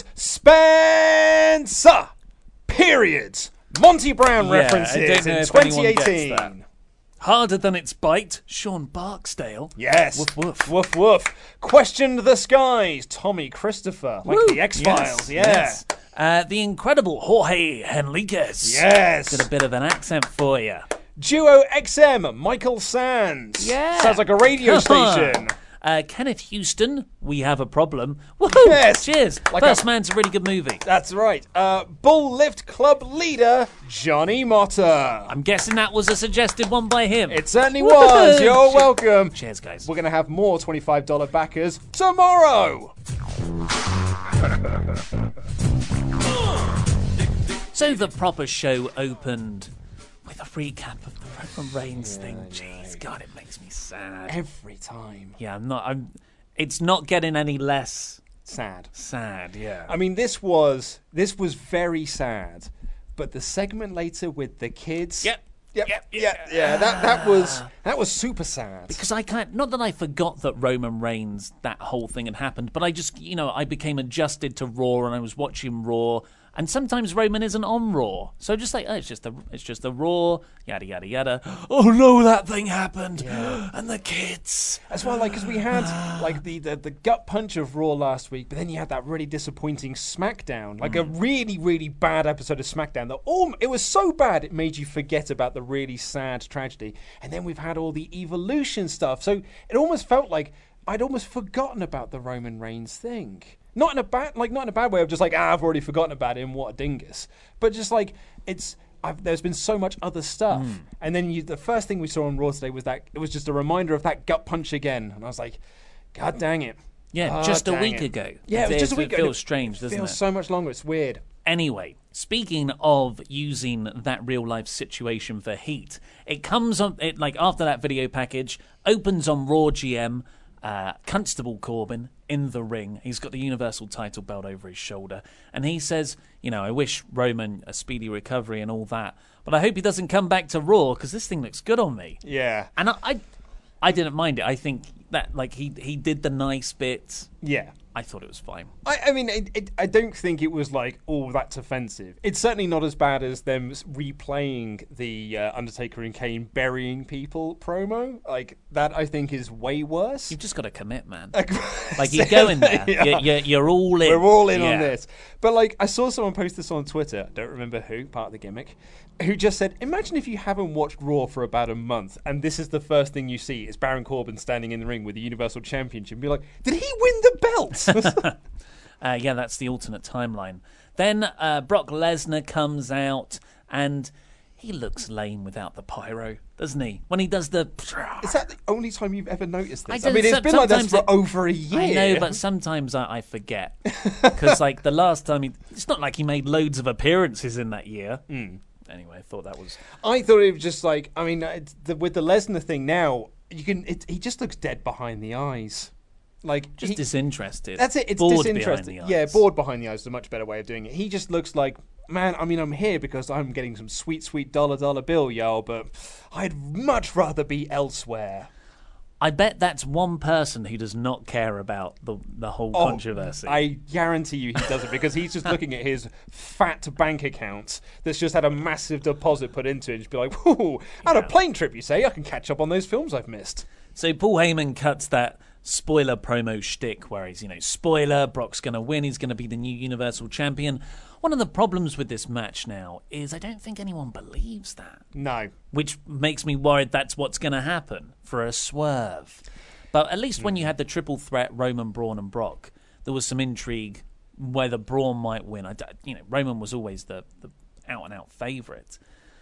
Spencer. Period. Monty Brown references in 2018. Harder Than Its Bite, Sean Barksdale. Yes. Woof, woof. Woof, woof. Questioned the Skies, Tommy Christopher. Like the X-Files, yes. The incredible Jorge Henriquez. Yes. Got a bit of an accent for you. Duo XM, Michael Sands. Yeah. Sounds like a radio station. Kenneth Houston, We Have a Problem. Woohoo! Yes. Cheers. Like First Man's a really good movie. That's right. Bull Lift Club leader, Johnny Motter. I'm guessing that was a suggested one by him. It certainly was. You're welcome. Cheers, guys. We're going to have more $25 backers tomorrow. So the proper show opened with a recap of the Roman Reigns thing. Jeez, God, it makes me sad. Every time. Yeah, it's not getting any less sad. Sad, yeah. I mean, this was very sad, but the segment later with the kids. Yep. That was super sad. Because not that I forgot that Roman Reigns, that whole thing had happened, but I just, I became adjusted to Raw and I was watching Raw. And sometimes Roman isn't on Raw, so just like, it's just the Raw, yada yada yada. Oh no, that thing happened, and the kids. As well, like because we had like the gut punch of Raw last week, but then you had that really disappointing SmackDown, like a really really bad episode of SmackDown. It was so bad it made you forget about the really sad tragedy. And then we've had all the Evolution stuff, so it almost felt like I'd almost forgotten about the Roman Reigns thing. Not in a bad way of just like, I've already forgotten about him, what a dingus. But just like, there's been so much other stuff. And then the first thing we saw on Raw today was that it was just a reminder of that gut punch again. And I was like, God dang it. Yeah, just a week ago. Yeah, it was just a week ago. It feels strange, doesn't it? It feels so much longer. It's weird. Anyway, speaking of using that real life situation for heat, it comes on, after that video package, opens on Raw GM, Constable Corbin in the ring. He's got the Universal title belt over his shoulder. And he says, I wish Roman a speedy recovery and all that, but I hope he doesn't come back to Raw because this thing looks good on me. Yeah. And I didn't mind it. I think that he did the nice bits. Yeah. I thought it was fine. I mean, I don't think it was like, oh, that's offensive. It's certainly not as bad as them replaying the Undertaker and Kane burying people promo. Like, that I think is way worse. You've just got to commit, man. Like, you go in there. Yeah. You're all in. We're all in on this. But, like, I saw someone post this on Twitter. I don't remember who, part of the gimmick, who just said, imagine if you haven't watched Raw for about a month and this is the first thing you see is Baron Corbin standing in the ring with the Universal Championship and be like, did he win the belt? Yeah, that's the alternate timeline. Then Brock Lesnar comes out and he looks lame without the pyro, doesn't he? When he does the... Is that the only time you've ever noticed this? I mean, it's been like this for over a year. I know, but sometimes I forget. Because, like, the last time it's not like he made loads of appearances in that year. Anyway, I thought that was... I thought it was just like... I mean, with the Lesnar thing now, he just looks dead behind the eyes. Like, just disinterested. That's it. It's bored disinterested. Behind the eyes. Yeah, bored behind the eyes is a much better way of doing it. He just looks like, man, I mean, I'm here because I'm getting some sweet, sweet dollar bill, y'all, but I'd much rather be elsewhere. I bet that's one person who does not care about the whole controversy. I guarantee you he doesn't, because he's just looking at his fat bank account that's just had a massive deposit put into it and just be like, whoo, on a plane trip, you say? I can catch up on those films I've missed. So Paul Heyman cuts that spoiler promo shtick where he's, spoiler, Brock's going to win, he's going to be the new Universal Champion. One of the problems with this match now is I don't think anyone believes that. No. Which makes me worried that's what's going to happen for a swerve. But at least when you had the triple threat, Roman, Braun and Brock, there was some intrigue whether Braun might win. Roman was always the out-and-out favourite.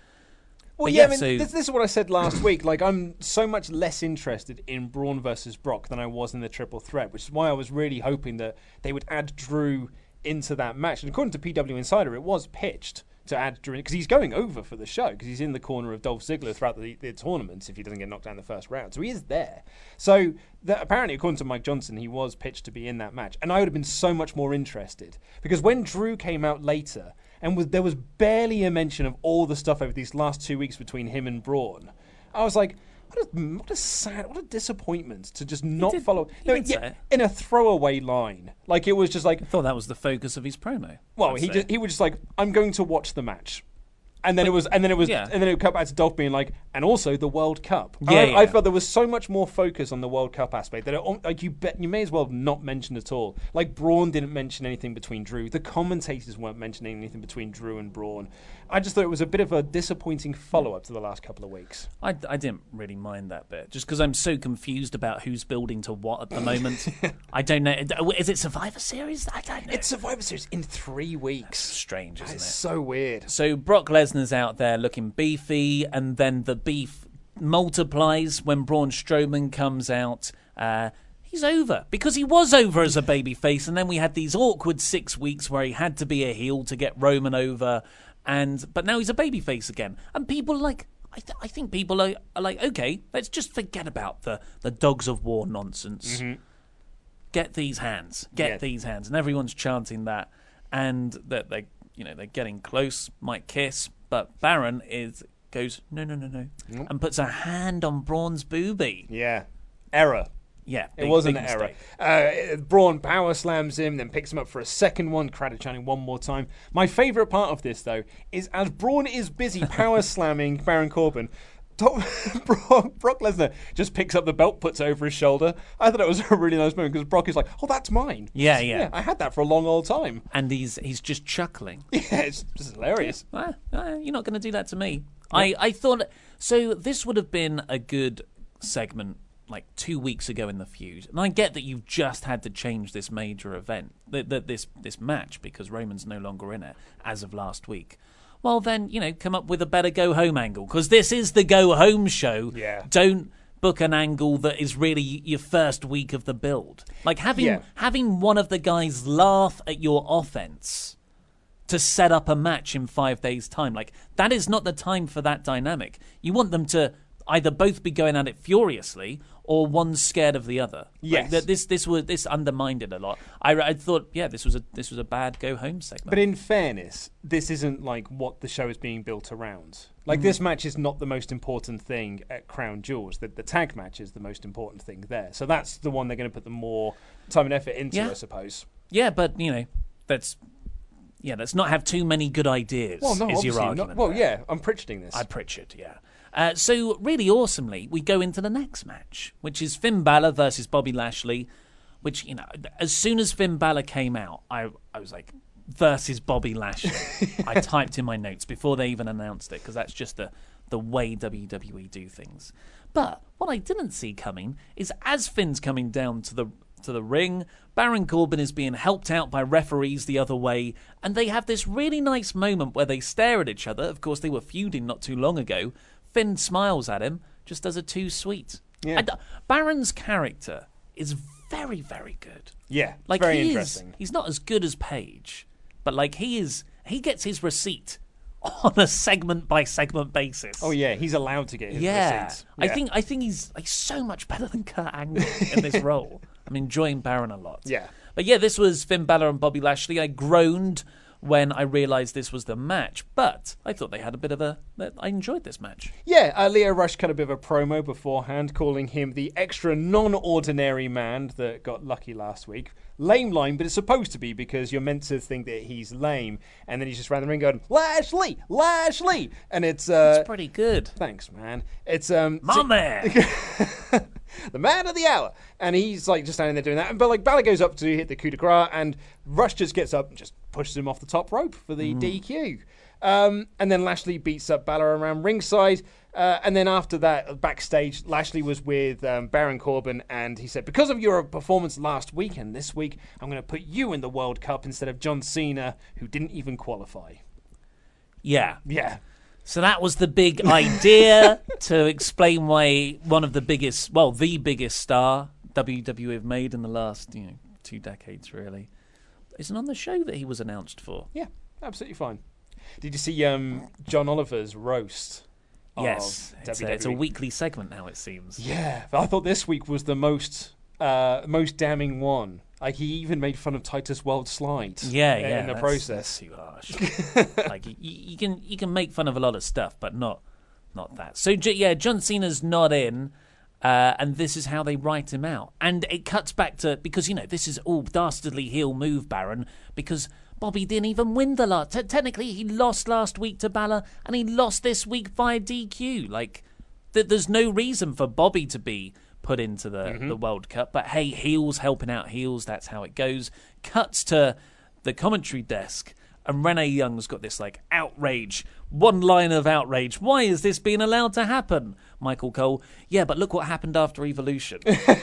Well, yeah, I mean, this is what I said last week. Like, I'm so much less interested in Braun versus Brock than I was in the triple threat, which is why I was really hoping that they would add Drew into that match. And according to PW Insider, it was pitched to add Drew, because he's going over for the show, because he's in the corner of Dolph Ziggler throughout the tournament if he doesn't get knocked down in the first round. So he is there. So apparently, according to Mike Johnson, he was pitched to be in that match. And I would have been so much more interested, because when Drew came out later, and there was barely a mention of all the stuff over these last 2 weeks between him and Braun, I was like, what a disappointment to just not follow. No, in a throwaway line, like it was just like. I thought that was the focus of his promo. Well, he was just like, I'm going to watch the match. And then it would cut back to Dolph being like, and also the World Cup. I felt there was so much more focus on the World Cup aspect that you may as well not mention at all. Like, Braun didn't mention anything between Drew. The commentators weren't mentioning anything between Drew and Braun. I just thought it was a bit of a disappointing follow-up to the last couple of weeks. I didn't really mind that bit, just because I'm so confused about who's building to what at the moment. I don't know. Is it Survivor Series? I don't know. It's Survivor Series in 3 weeks. That's strange, isn't it? It's so weird. So Brock Lesnar's out there looking beefy, and then the beef multiplies when Braun Strowman comes out. He's over, because he was over as a babyface, and then we had these awkward 6 weeks where he had to be a heel to get Roman over, but now he's a babyface again. And people I think people are like, okay, let's just forget about the Dogs of War nonsense. Mm-hmm. Get these hands, these hands, and everyone's chanting that, and that they're getting close, might kiss, but Baron goes no, and puts a hand on Braun's boobie. Yeah, error. Yeah, it was an error. Braun power slams him, then picks him up for a second one. Crowd chanting one more time. My favourite part of this, though, is as Braun is busy power slamming Baron Corbin, Brock Lesnar just picks up the belt, puts it over his shoulder. I thought it was a really nice moment, because Brock is like, "Oh, that's mine." Yeah. I had that for a long old time, and he's just chuckling. Yeah, it's just hilarious. You're not going to do that to me. Yeah. I thought so. This would have been a good segment like 2 weeks ago in the feud, and I get that you've just had to change this major event, this match, because Roman's no longer in it as of last week. Well, then, come up with a better go-home angle, because this is the go-home show. Yeah. Don't book an angle that is really your first week of the build. Like, having one of the guys laugh at your offense to set up a match in 5 days' time, like, that is not the time for that dynamic. You want them to either both be going at it furiously, or one's scared of the other. Yes, like, this undermined it a lot. I thought, this was a bad go home segment. But in fairness, this isn't like what the show is being built around. Like, this match is not the most important thing at Crown Jewels. The tag match is the most important thing there. So that's the one they're going to put the more time and effort into, I suppose. Yeah, but, let's not have too many good ideas, is your argument. I'm Pritcharding this. Pritchard, yeah. So, really awesomely, we go into the next match, which is Finn Balor versus Bobby Lashley, which, as soon as Finn Balor came out, I was like, versus Bobby Lashley. I typed in my notes before they even announced it, because that's just the way WWE do things. But what I didn't see coming is, as Finn's coming down to the ring, Baron Corbin is being helped out by referees the other way, and they have this really nice moment where they stare at each other. Of course, they were feuding not too long ago. Finn smiles at him, just does a too sweet. Yeah. And Baron's character is very, very good. Yeah, like, very interesting. He's not as good as Paige, but like he gets his receipt on a segment by segment basis. Oh yeah, he's allowed to get his receipts. Yeah. I think he's like so much better than Kurt Angle in this role. I'm enjoying Baron a lot. Yeah. But yeah, this was Finn Balor and Bobby Lashley. I groaned when I realised this was the match, but I thought they had a bit of I enjoyed this match. Yeah, Leo Rush cut a bit of a promo beforehand, calling him the extra non-ordinary man that got lucky last week. Lame line, but it's supposed to be, because you're meant to think that he's lame, and then he's just around the ring going, Lashley! And it's pretty good. Thanks, man. It's my man. The man of the hour. And he's like just standing there doing that. But like Balor goes up to hit the coup de grace, and Rush just gets up and just pushes him off the top rope for the DQ. And then Lashley beats up Balor around ringside. And then after that, backstage, Lashley was with Baron Corbin, and he said, because of your performance last week and this week, I'm going to put you in the World Cup instead of John Cena, who didn't even qualify. Yeah. Yeah. So that was the big idea to explain why one of the biggest star WWE have made in the last 2 decades, really, isn't on the show that he was announced for. Yeah, absolutely fine. Did you see John Oliver's roast? Yes, it's a weekly segment now, it seems. Yeah, but I thought this week was the most damning one. Like, he even made fun of Titus World Slide. In the process. That's too harsh. Like, you can make fun of a lot of stuff, but not that. So John Cena's not in, and this is how they write him out. And it cuts back to, because this is all dastardly heel move, Baron, because Bobby didn't even win the last. Technically, he lost last week to Balor, and he lost this week via DQ. Like, there's no reason for Bobby to be put into the World Cup. But hey, heels helping out heels, that's how it goes. Cuts to the commentary desk, and Renee Young's got this like outrage, one line of outrage. Why is this being allowed to happen? Michael Cole, yeah, but look what happened after Evolution.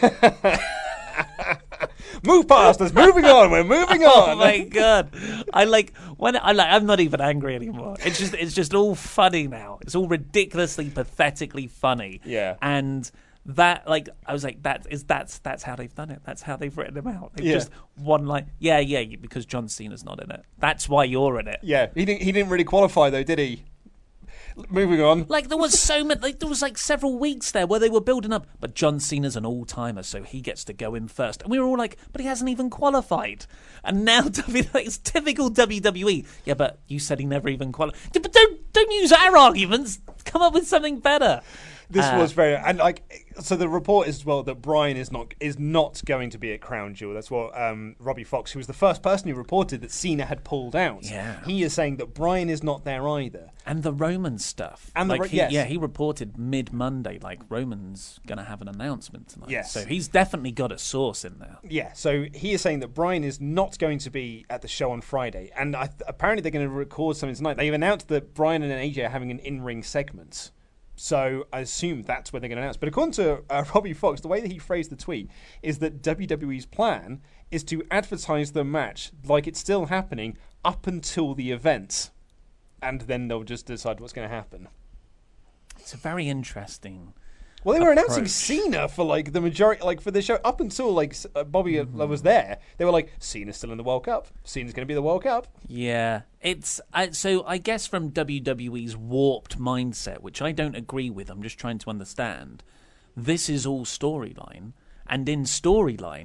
Move past us, moving on, we're moving on. Oh my god. I'm not even angry anymore. It's just all funny now. It's all ridiculously, pathetically funny. Yeah. And that, like, I was like, that's how they've done it. That's how they've written him out. They've just one line. Yeah, because John Cena's not in it. That's why you're in it. Yeah, he didn't really qualify though, did he? Moving on. Like, there was several weeks there where they were building up, but John Cena's an all-timer, so he gets to go in first. And we were all like, but he hasn't even qualified. And now it's typical WWE. Yeah, but you said he never even qualified. But don't use our arguments. Come up with something better. This was very, and like, so the report is, well, that Bryan is not going to be at Crown Jewel. That's what Robbie Fox, who was the first person who reported that Cena had pulled out. Yeah. He is saying that Bryan is not there either. And the Roman stuff. And he reported mid-Monday, like, Roman's going to have an announcement tonight. Yes. So he's definitely got a source in there. Yeah, so he is saying that Bryan is not going to be at the show on Friday. And apparently they're going to record something tonight. They've announced that Bryan and AJ are having an in-ring segment. So I assume that's where they're going to announce. But according to Robbie Fox, the way that he phrased the tweet is that WWE's plan is to advertise the match like it's still happening up until the event. And then they'll just decide what's going to happen. It's a very interesting Well, they were announcing Cena for like the majority, like for the show up until like Bobby was there. They were like, Cena's still in the World Cup. Cena's going to be the World Cup. Yeah, it's so I guess from WWE's warped mindset, which I don't agree with. I'm just trying to understand. This is all storyline, and in storyline,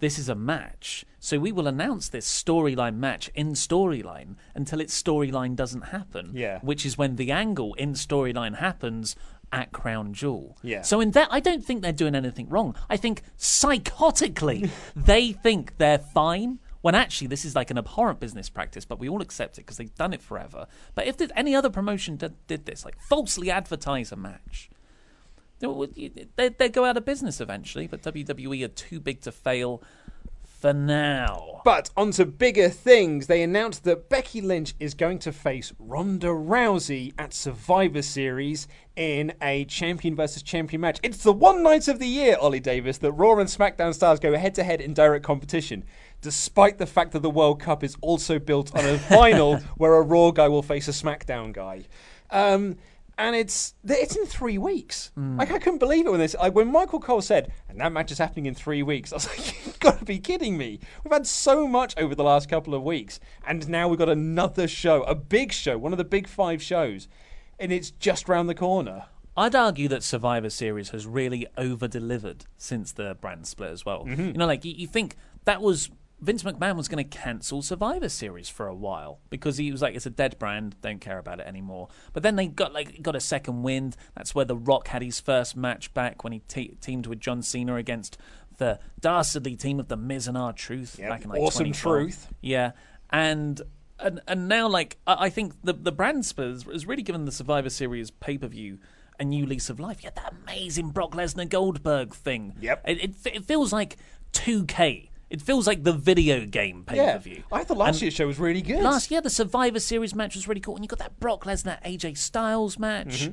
this is a match. So we will announce this storyline match in storyline until its storyline doesn't happen. Yeah. Which is when the angle in storyline happens at Crown Jewel. Yeah. So in that, I don't think they're doing anything wrong. I think psychotically they think they're fine, when actually this is like an abhorrent business practice, but we all accept it because they've done it forever. But if any other promotion did this, like falsely advertise a match, they'd go out of business eventually. But WWE are too big to fail for now. But on to bigger things. They announced that Becky Lynch is going to face Ronda Rousey at Survivor Series in a champion versus champion match. It's the one night of the year, Ollie Davis, that Raw and SmackDown stars go head-to-head in direct competition, despite the fact that the World Cup is also built on a final where a Raw guy will face a SmackDown guy. And it's in 3 weeks. Like, I couldn't believe it when Michael Cole said, and that match is happening in 3 weeks. I was like, you've got to be kidding me. We've had so much over the last couple of weeks, and now we've got another show, a big show, one of the big 5 shows, and it's just round the corner. I'd argue that Survivor Series has really over-delivered since the brand split as well. Mm-hmm. You know, like, you think that was... Vince McMahon was going to cancel Survivor Series for a while because he was like, it's a dead brand, don't care about it anymore. But then they got a second wind. That's where The Rock had his first match back when he teamed with John Cena against the dastardly team of The Miz and R-Truth back in like Awesome 2012. Truth. Yeah, and now like I think the brand split has really given the Survivor Series pay-per-view a new lease of life. You had that amazing Brock Lesnar Goldberg thing. Yep. It feels like 2K. It feels like the video game pay-per-view. Yeah, I thought last year's show was really good. Last year, the Survivor Series match was really cool. And you got that Brock Lesnar AJ Styles match.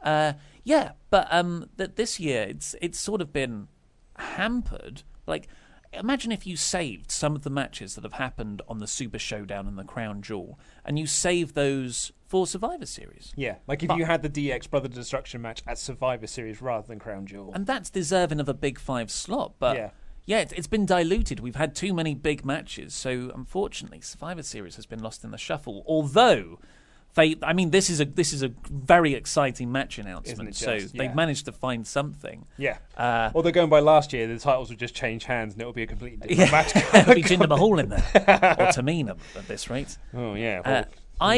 But this year, it's sort of been hampered. Like, imagine if you saved some of the matches that have happened on the Super Showdown and the Crown Jewel, and you save those for Survivor Series. Yeah, like if you had the DX Brother Destruction match at Survivor Series rather than Crown Jewel. And that's deserving of a Big 5 slot, but... Yeah, it's been diluted. We've had too many big matches, so unfortunately, Survivor Series has been lost in the shuffle. Although, this is a very exciting match announcement. So they've managed to find something. Yeah. Although going by last year, the titles would just change hands, and it would be a completely different match. It'll be Jinder Mahal in there, or Tamina at this rate. Oh yeah.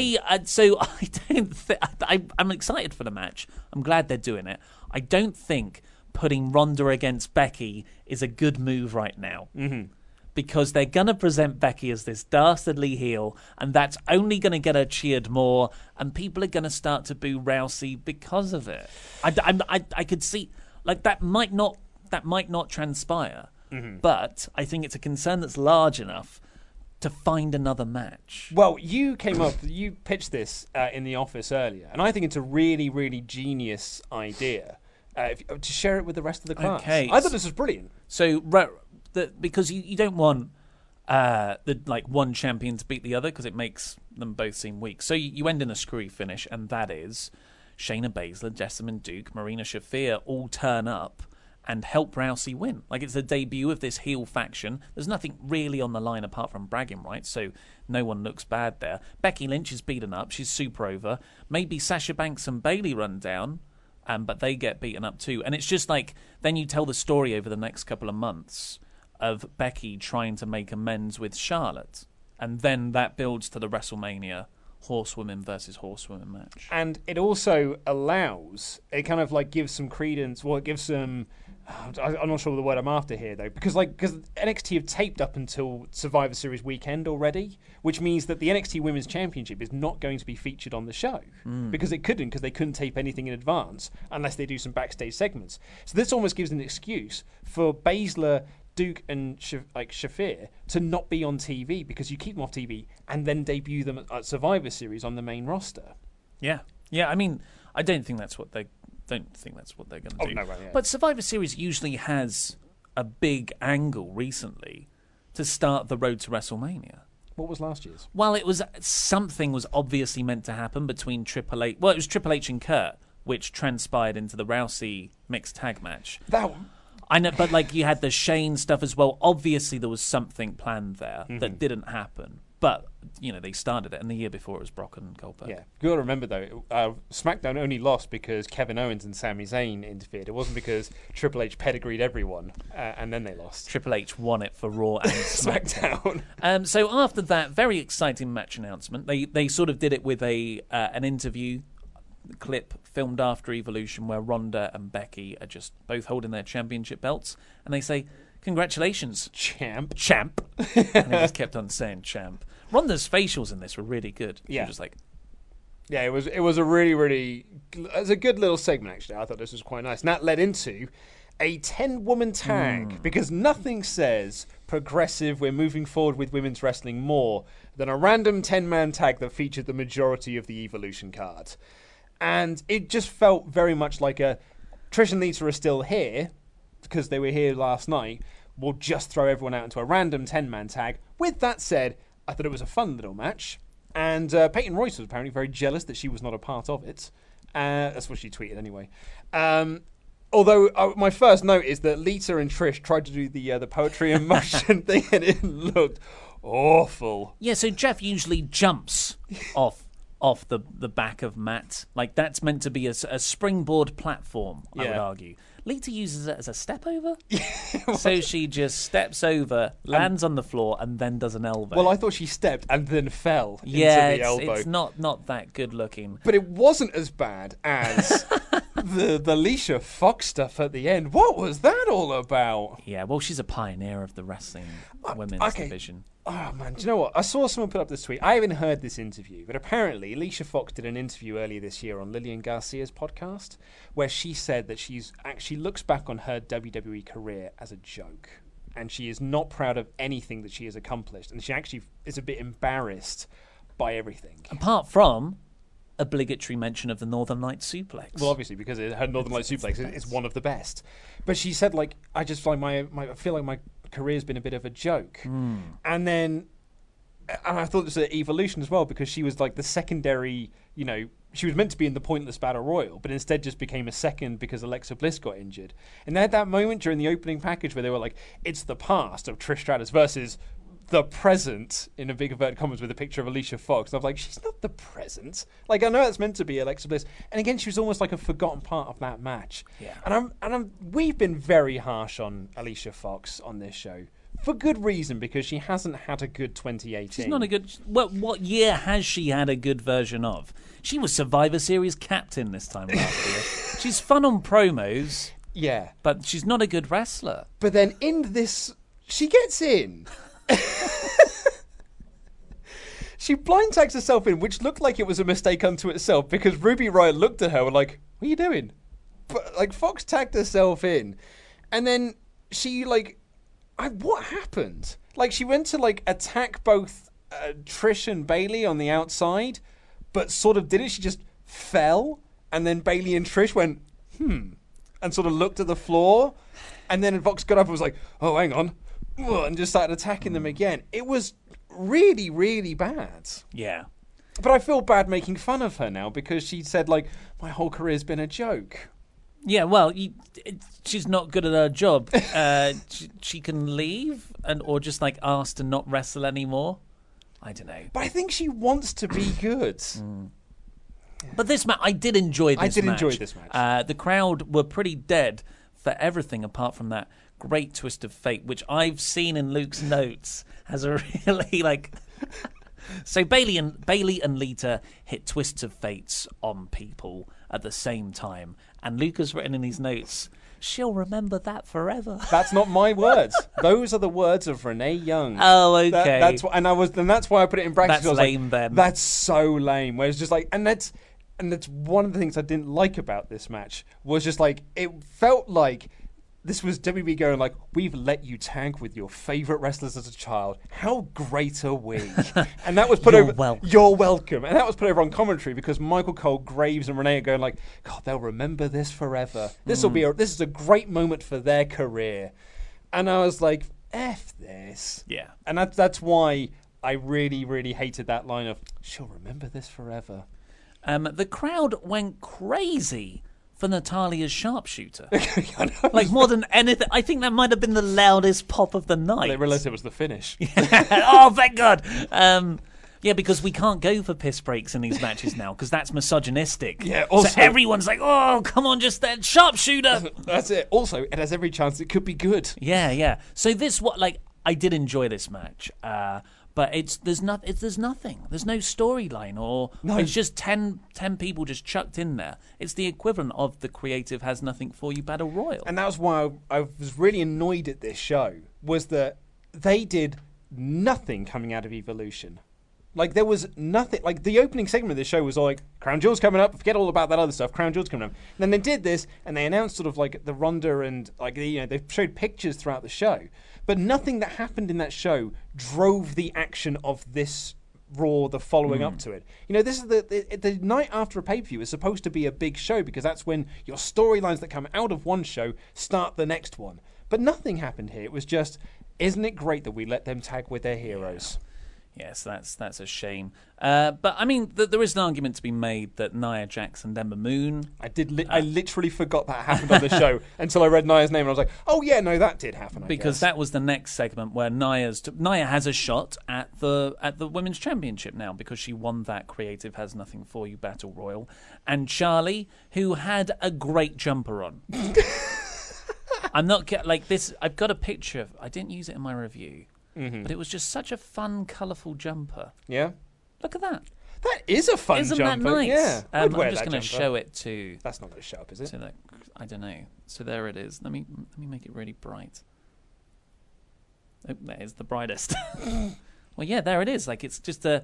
I'm excited for the match. I'm glad they're doing it. I don't think putting Ronda against Becky is a good move right now. Mm-hmm. Because they're going to present Becky as this dastardly heel, and that's only going to get her cheered more, and people are going to start to boo Rousey because of it. I could see, like, that might not transpire, but I think it's a concern that's large enough to find another match. Well, you pitched this in the office earlier, and I think it's a really, really genius idea. To share it with the rest of the class. Okay. I thought this was brilliant. So, because you don't want one champion to beat the other because it makes them both seem weak. So you end in a screwy finish, and that is Shayna Baszler, Jessamine Duke, Marina Shafir all turn up and help Rousey win. Like, it's the debut of this heel faction. There's nothing really on the line apart from bragging rights, so no one looks bad there. Becky Lynch is beaten up. She's super over. Maybe Sasha Banks and Bayley run down. But they get beaten up too. And it's just like, then you tell the story over the next couple of months of Becky trying to make amends with Charlotte. And then that builds to the WrestleMania horsewomen versus horsewomen match. And it also allows, it kind of like gives some credence, well, it gives some, I'm not sure the word I'm after here though, because NXT have taped up until Survivor Series weekend already, which means that the NXT Women's Championship is not going to be featured on the show because they couldn't tape anything in advance unless they do some backstage segments. So this almost gives an excuse for Baszler, Duke and Shafir to not be on TV because you keep them off TV and then debut them at Survivor Series on the main roster. Yeah. I mean, I don't think that's what they're going to do. No, right, yeah. But Survivor Series usually has a big angle recently to start the road to WrestleMania. What was last year's? Well, something was obviously meant to happen between Triple H. Well, it was Triple H and Kurt, which transpired into the Rousey mixed tag match. I know, but like you had the Shane stuff as well. Obviously, there was something planned there that didn't happen. But, they started it, and the year before it was Brock and Goldberg. Yeah. You got to remember, though, SmackDown only lost because Kevin Owens and Sami Zayn interfered. It wasn't because Triple H pedigreed everyone, and then they lost. Triple H won it for Raw and SmackDown. So after that very exciting match announcement, they sort of did it with an interview clip filmed after Evolution where Ronda and Becky are just both holding their championship belts, and they say, "Congratulations, champ." And they just kept on saying champ. Ronda's facials in this were really good. She was just like, yeah, it was a really it was a good little segment, actually. I thought this was quite nice. And that led into a 10-woman tag, because nothing says progressive, we're moving forward with women's wrestling more than a random 10-man tag that featured the majority of the Evolution card. And it just felt very much like Trish and Lita are still here, because they were here last night. We'll just throw everyone out into a random 10-man tag. With that said, I thought it was a fun little match. And Peyton Royce was apparently very jealous that she was not a part of it. That's what she tweeted anyway. Although my first note is that Lita and Trish tried to do the poetry in motion thing, and it looked awful. Yeah, so Jeff usually jumps off the back of Matt. Like, that's meant to be a springboard platform, I would argue. Lita uses it as a step over. So she just steps over, lands on the floor, and then does an elbow. Well, I thought she stepped and then fell into the elbow. It's not that good looking. But it wasn't as bad as the Alicia Fox stuff at the end. What was that all about? Yeah, well, she's a pioneer of the wrestling women's division. Oh, man, do you know what? I saw someone put up this tweet. I haven't heard this interview, but apparently Alicia Fox did an interview earlier this year on Lillian Garcia's podcast where she said that she looks back on her WWE career as a joke, and she is not proud of anything that she has accomplished, and she actually is a bit embarrassed by everything. Apart from obligatory mention of the Northern Lights suplex. Well, obviously, because her Northern Lights suplex is one of the best. But she said, like, I just find I feel like my career's been a bit of a joke. And then, and I thought this was an Evolution as well, because she was like the secondary, she was meant to be in the Pointless Battle Royal, but instead just became a second because Alexa Bliss got injured. And they had that moment during the opening package where they were like, it's the past of Trish Stratus versus the present, in a big inverted commas, with a picture of Alicia Fox. And I was like, she's not the present. Like, I know it's meant to be Alexa Bliss. And again, she was almost like a forgotten part of that match. Yeah. And we've been very harsh on Alicia Fox on this show. For good reason, because she hasn't had a good 2018. She's not a good... What year has she had a good version of? She was Survivor Series captain this time last year. She's fun on promos. Yeah. But she's not a good wrestler. But then in this... She gets in... She blind tags herself in, which looked like it was a mistake unto itself, because Ruby Riott looked at her and like, what are you doing? But like, Fox tagged herself in, and then she what happened? Like, she went to like attack both Trish and Bayley on the outside, but sort of didn't. She just fell, and then Bayley and Trish went and sort of looked at the floor, and then Fox got up and was like, oh, hang on. And just started attacking them again. It was really, really bad. Yeah. But I feel bad making fun of her now, because she said, like, my whole career's been a joke. Yeah, well, she's not good at her job. She can leave or just, like, ask to not wrestle anymore. I don't know. But I think she wants to be good. But this match, I did enjoy this match. I did enjoy this match. The crowd were pretty dead for everything apart from that great twist of fate, which I've seen in Luke's notes has a really like. So Bayley and Lita hit twists of fates on people at the same time, and Luke has written in his notes, "She'll remember that forever." That's not my words. Those are the words of Renee Young. Oh, okay. That's why I put it in brackets. That's lame, then. That's so lame. Where it's just like, and that's one of the things I didn't like about this match was just like it felt like. This was WB going like, we've let you tag with your favourite wrestlers as a child. How great are we? And that was put over. Welcome. You're welcome. And that was put over on commentary because Michael Cole, Graves, and Renee are going like, God, they'll remember this forever. This is a great moment for their career. And I was like, F this. Yeah. And that's why I really, really hated that line of, she'll remember this forever. The crowd went crazy for Natalia's sharpshooter. Like, more than anything. I think that might have been the loudest pop of the night. They realised it was the finish. Oh, thank God. Yeah, because we can't go for piss breaks in these matches now, because that's misogynistic. Yeah, also, so everyone's like, oh, come on, just that sharpshooter. That's it. Also, it has every chance it could be good. Yeah. So I did enjoy this match, but there's nothing. There's no storyline, or it's just 10 people just chucked in there. It's the equivalent of the Creative Has Nothing For You Battle Royal. And that was why I was really annoyed at this show, was that they did nothing coming out of Evolution. Like, there was nothing. Like, the opening segment of the show was all like, Crown Jewel's coming up, forget all about that other stuff, Crown Jewel's coming up. And then they did this, and they announced sort of like the Ronda, and like, they showed pictures throughout the show. But nothing that happened in that show drove the action of this Raw, the following up to it. This is the night after a pay-per-view is supposed to be a big show, because that's when your storylines that come out of one show start the next one. But nothing happened here. It was just, isn't it great that we let them tag with their heroes? Yes, that's a shame. But I mean, there is an argument to be made that Nia Jax and Ember Moon. I literally forgot that happened on the show until I read Nia's name, and I was like, oh yeah, no, that did happen. Because that was the next segment where Nia has a shot at the Women's Championship now, because she won that Creative Has Nothing For You Battle Royal, and Charlie, who had a great jumper on. I'm not like this. I've got a picture of. I didn't use it in my review. Mm-hmm. But it was just such a fun, colourful jumper. Yeah? Look at that. That is a fun Isn't jumper. That nice? Yeah. I'm just going to show it to... That's not going to show up, is it? I don't know. So there it is. Let me make it really bright. Oh, there's the brightest. Well, yeah, there it is. Like, it's just a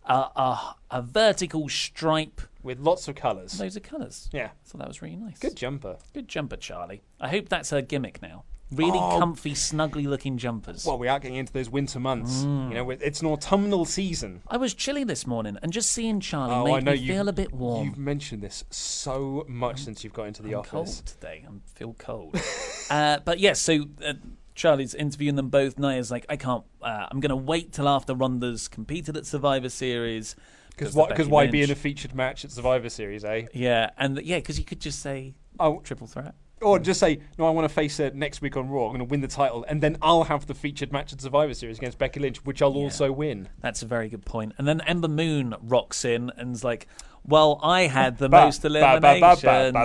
vertical stripe. With lots of colours. Loads of colours. Yeah. So that was really nice. Good jumper. Good jumper, Charlie. I hope that's her gimmick now. Really comfy, snuggly-looking jumpers. Well, we are getting into those winter months. It's an autumnal season. I was chilly this morning, and just seeing Charlie made me feel a bit warm. You've mentioned this so much since you've got into the office. I'm cold today. I feel cold. But yes, so Charlie's interviewing them both. Nia's like, I can't. I'm going to wait till after Ronda's competed at Survivor Series. Because why be in a featured match at Survivor Series, eh? Yeah, because you could just say, triple threat. Or just say, no, I want to face her next week on Raw. I'm going to win the title, and then I'll have the featured match at Survivor Series against Becky Lynch, which I'll also win. That's a very good point. And then Ember Moon rocks in and's like, well, I had the most eliminations.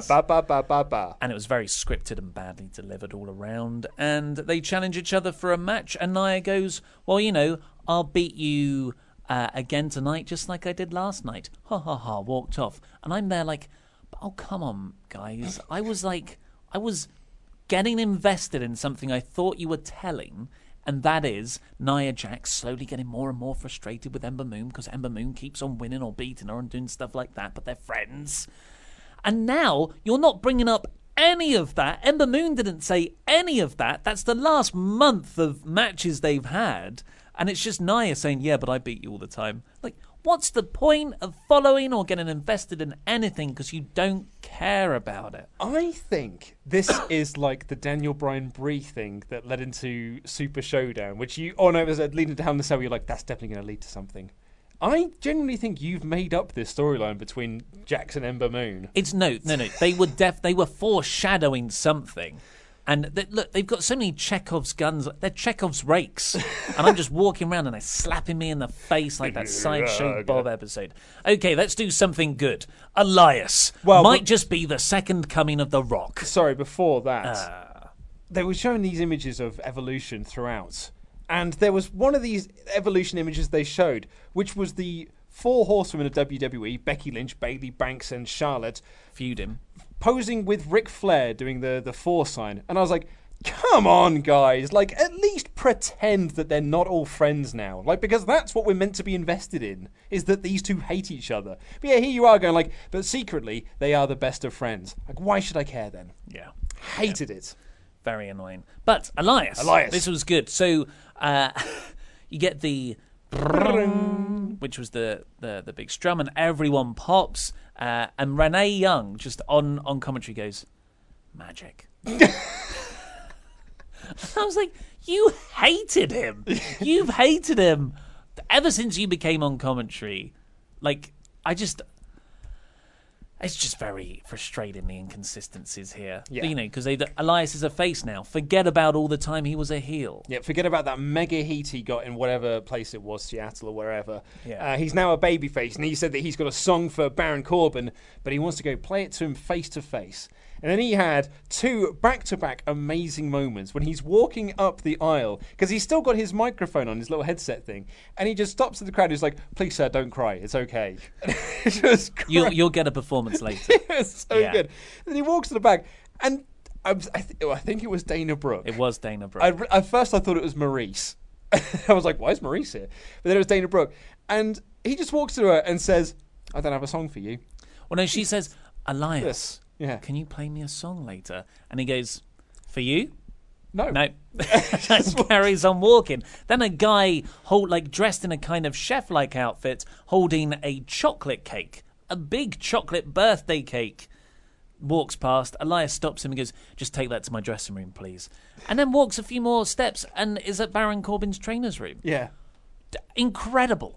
And it was very scripted and badly delivered all around. And they challenge each other for a match, and Nia goes, well, I'll beat you again tonight, just like I did last night. Ha ha ha, walked off. And I'm there like, oh, come on, guys. I was getting invested in something I thought you were telling, and that is Nia Jax slowly getting more and more frustrated with Ember Moon because Ember Moon keeps on winning or beating her and doing stuff like that, but they're friends. And now you're not bringing up any of that. Ember Moon didn't say any of that. That's the last month of matches they've had, and it's just Nia saying, yeah, but I beat you all the time. Like, what's the point of following or getting invested in anything because you don't care about it? I think this is like the Daniel Bryan Brie thing that led into Super Showdown, which it was leading down the cell. You're like, that's definitely going to lead to something. I genuinely think you've made up this storyline between Jax and Ember Moon. It's no. They were foreshadowing something. And they've got so many Chekhov's guns. They're Chekhov's rakes. And I'm just walking around and they're slapping me in the face like that Sideshow Bob episode. Okay, let's do something good. Elias might just be the second coming of The Rock. Sorry, before that, they were showing these images of Evolution throughout. And there was one of these Evolution images they showed, which was the 4 horsewomen of WWE, Becky Lynch, Bayley, Banks, and Charlotte. Feuding. Posing with Ric Flair doing the 4 sign. And I was like, come on, guys. Like, at least pretend that they're not all friends now. Like, because that's what we're meant to be invested in, is that these two hate each other. But yeah, here you are going like, but secretly, they are the best of friends. Like, why should I care then? Yeah. Hated it. Very annoying. But Elias. This was good. So, you get the... which was the big strum, and everyone pops. And Renee Young just on commentary goes, magic. I was like, you hated him. You've hated him ever since you became on commentary. Like, It's just very frustrating, the inconsistencies here. Yeah. You know, because Elias is a face now. Forget about all the time he was a heel. Yeah, forget about that mega heat he got in whatever place it was, Seattle or wherever. Yeah. He's now a babyface, and he said that he's got a song for Baron Corbin, but he wants to go play it to him face to face. And then he had 2 back-to-back amazing moments when he's walking up the aisle, because he's still got his microphone on, his little headset thing, and he just stops to the crowd. He's like, "Please, sir, don't cry. It's okay." It's just You'll get a performance later. It's so good. And then he walks to the back, and I think it was Dana Brooke. It was Dana Brooke. At first, I thought it was Maurice. I was like, "Why is Maurice here?" But then it was Dana Brooke, and he just walks to her and says, "I don't have a song for you." Well, no, she says, "Elias, yeah, can you play me a song later?" And he goes, "For you?" No. Just carries on walking. Then a guy dressed in a kind of chef-like outfit, holding a chocolate cake, a big chocolate birthday cake, walks past. Elias stops him and goes, "Just take that to my dressing room, please." And then walks a few more steps and is at Baron Corbin's trainer's room. Yeah. Incredible.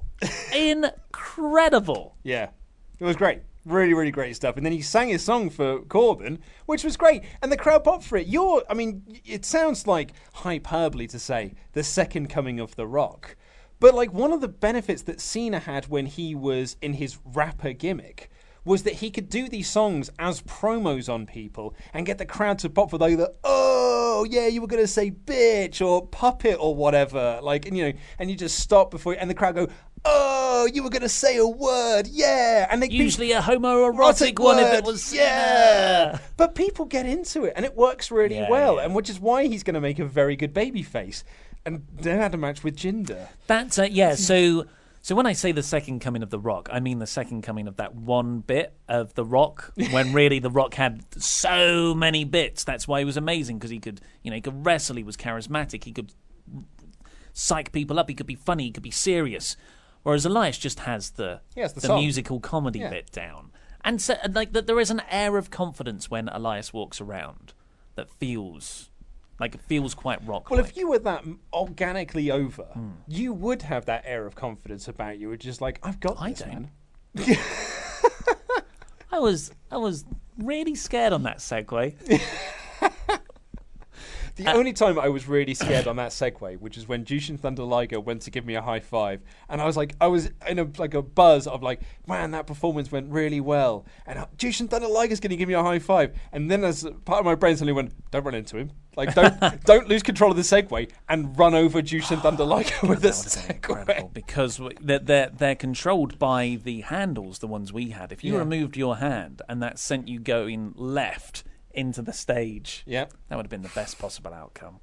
Incredible. Yeah. It was great. Really, really great stuff. And then he sang his song for Corbin, which was great. And the crowd popped for it. It sounds like hyperbole to say the second coming of The Rock. But like one of the benefits that Cena had when he was in his rapper gimmick was that he could do these songs as promos on people and get the crowd to pop for the, "Oh, yeah, you were going to say bitch or puppet or whatever." And you just stop and the crowd go, "Oh, you were going to say a word, yeah." And usually a homoerotic one if it was, yeah. But people get into it and it works really well, and which is why he's going to make a very good babyface. And then had a match with Jinder. That's So when I say the second coming of The Rock, I mean the second coming of that one bit of The Rock, when really The Rock had so many bits. That's why he was amazing, because he could wrestle, he was charismatic, he could psych people up, he could be funny, he could be serious. Whereas Elias just has the musical comedy bit down. And so that there is an air of confidence when Elias walks around that feels quite rock. Well, if you were that organically over, you would have that air of confidence about you. It's just like, "I've got this, man." I was really scared on that segue. The only time I was really scared on that segue, which is when Jushin Thunder Liger went to give me a high five, and I was in a buzz of like, "Man, that performance went really well," and Jushin Thunder Liger's going to give me a high five, and then as part of my brain suddenly went, "Don't run into him, don't lose control of the segue and run over Jushin Thunder Liger with a segue," because they're controlled by the handles, the ones we had. If you removed your hand and that sent you going left into the stage, that would have been the best possible outcome.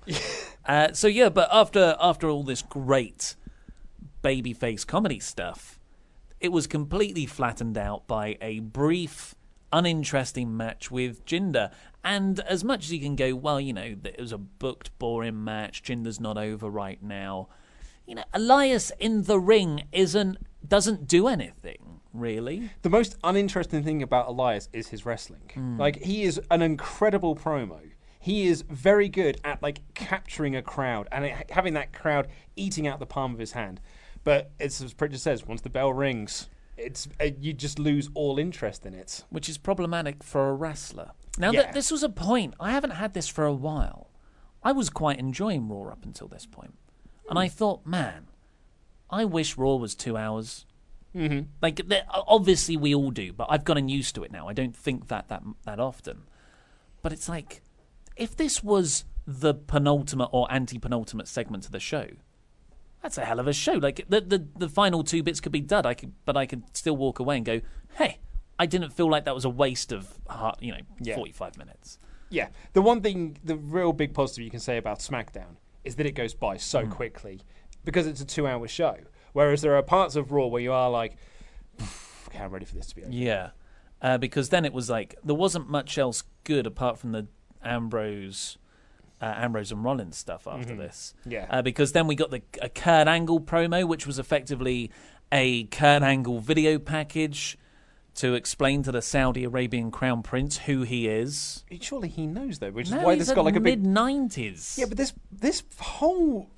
But after all this great babyface comedy stuff, it was completely flattened out by a brief, uninteresting match with Jinder. And as much as you can go, well, it was a booked, boring match, Jinder's not over right now. Elias in the ring doesn't do anything, really. The most uninteresting thing about Elias is his wrestling. He is an incredible promo. He is very good at capturing a crowd and having that crowd eating out the palm of his hand. But it's as Pritchard says, once the bell rings, you just lose all interest in it, which is problematic for a wrestler. Now, this was a point. I haven't had this for a while. I was quite enjoying Raw up until this point. And I thought, man, I wish Raw was 2 hours. Mm-hmm. Obviously we all do, but I've gotten used to it now. I don't think that often. But it's like, if this was the penultimate or anti-penultimate segment of the show, that's a hell of a show. The final 2 bits could be dud. I could still walk away and go, hey, I didn't feel like that was a waste of 45 minutes. Yeah. The one thing, the real big positive you can say about SmackDown is that it goes by so quickly because it's a 2-hour show. Whereas there are parts of Raw where you are like, okay, I'm ready for this to be over. Yeah. Because then it was there wasn't much else good apart from the Ambrose and Rollins stuff after this. Yeah. Because then we got a Kurt Angle promo, which was effectively a Kurt Angle video package to explain to the Saudi Arabian Crown Prince who he is. Surely he knows, though, which is why this got a big... mid-90s. Yeah, but this whole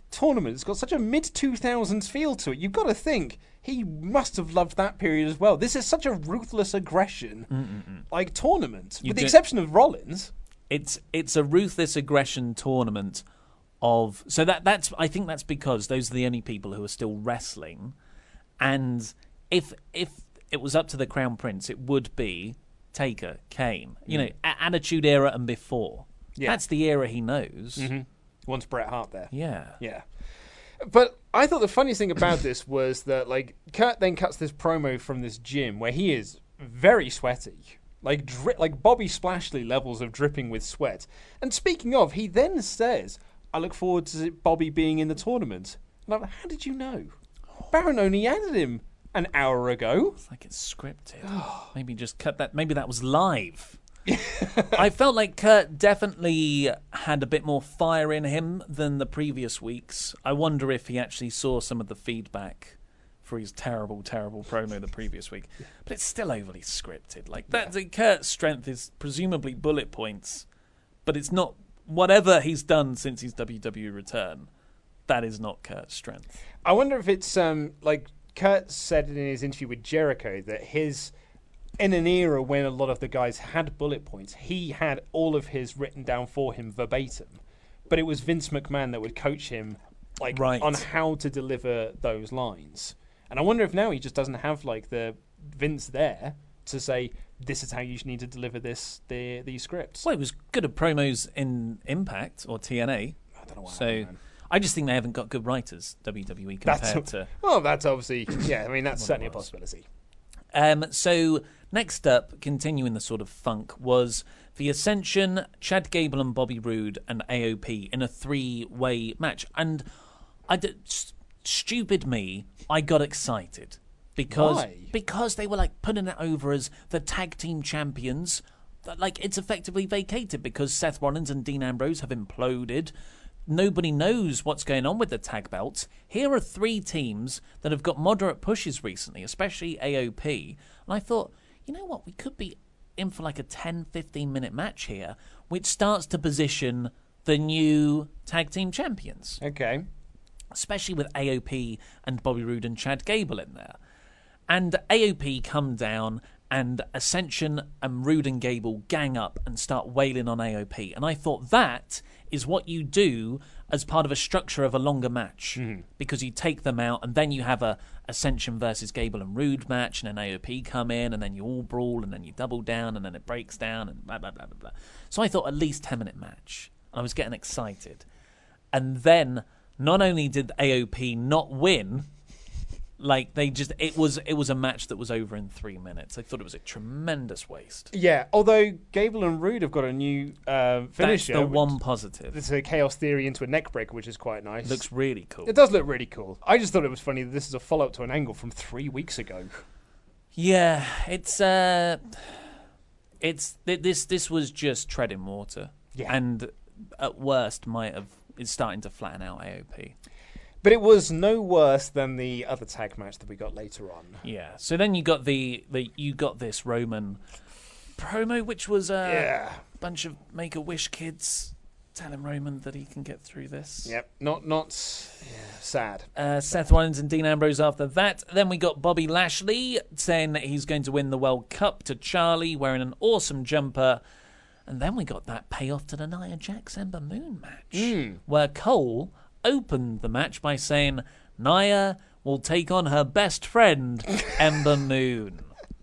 tournament. It's got such a mid-2000s feel to it. You've got to think he must have loved that period as well. This is such a ruthless aggression tournament, with the exception of Rollins. It's a ruthless aggression tournament of that's I think that's because those are the only people who are still wrestling, and if it was up to the Crown Prince, it would be Taker, Kane, Attitude Era and before. Yeah. That's the era he knows. Mm-hmm. Once Bret Hart there. Yeah. But I thought the funniest thing about this was that, Kurt then cuts this promo from this gym where he is very sweaty. Like Bobby Splashley levels of dripping with sweat. And speaking of, he then says, I look forward to Bobby being in the tournament. And I'm like, how did you know? Baron only added him an hour ago. It's like it's scripted. Maybe just cut that. Maybe that was live. I felt like Kurt definitely had a bit more fire in him than the previous weeks. I wonder if he actually saw some of the feedback for his terrible, terrible promo the previous week. But it's still overly scripted. Kurt's strength is presumably bullet points, but it's not. Whatever he's done since his WWE return, that is not Kurt's strength. I wonder if it's Kurt said in his interview with Jericho that in an era when a lot of the guys had bullet points, he had all of his written down for him verbatim. But it was Vince McMahon that would coach him on how to deliver those lines. And I wonder if now he just doesn't have the Vince there to say, this is how you need to deliver these scripts. Well, it was good at promos in Impact or TNA. I don't know why. So I just think they haven't got good writers, WWE, compared to... Well, that's obviously... Yeah, I mean, that's certainly a possibility. So next up, continuing the sort of funk, was The Ascension, Chad Gable and Bobby Roode and AOP in a 3-way match. And stupid me, I got excited. Because they were putting it over as the tag team champions. It's effectively vacated because Seth Rollins and Dean Ambrose have imploded. Nobody knows what's going on with the tag belts. Here are 3 teams that have got moderate pushes recently, especially AOP. And I thought, you know what, we could be in for a 10-15 minute match here, which starts to position the new tag team champions. Okay. Especially with AOP and Bobby Roode and Chad Gable in there. And AOP come down, and Ascension and Roode and Gable gang up and start wailing on AOP. And I thought that is what you do as part of a structure of a longer match. Mm-hmm. Because you take them out, and then you have a Ascension versus Gable and Roode match, and then AOP come in, and then you all brawl, and then you double down, and then it breaks down, and blah, blah, blah, blah, blah. So I thought at least 10-minute match. And I was getting excited. And then, not only did AOP not win... it was a match that was over in 3 minutes. I thought it was a tremendous waste. Yeah, although Gable and Roode have got a new finisher. That's the one positive. It's a Chaos Theory into a neckbreaker, which is quite nice. Looks really cool. It does look really cool. I just thought it was funny that this is a follow-up to an angle from 3 weeks ago. Yeah, this was just treading water. Yeah. And at worst is starting to flatten out AOP. But it was no worse than the other tag match that we got later on. Yeah. So then you got this Roman promo, which was a bunch of Make-A-Wish kids telling Roman that he can get through this. Yep. Not sad. Seth Rollins and Dean Ambrose after that. Then we got Bobby Lashley saying that he's going to win the World Cup to Charlie, wearing an awesome jumper. And then we got that payoff to the Nia Jax Ember Moon match, where Cole opened the match by saying Nia will take on her best friend, Ember Moon.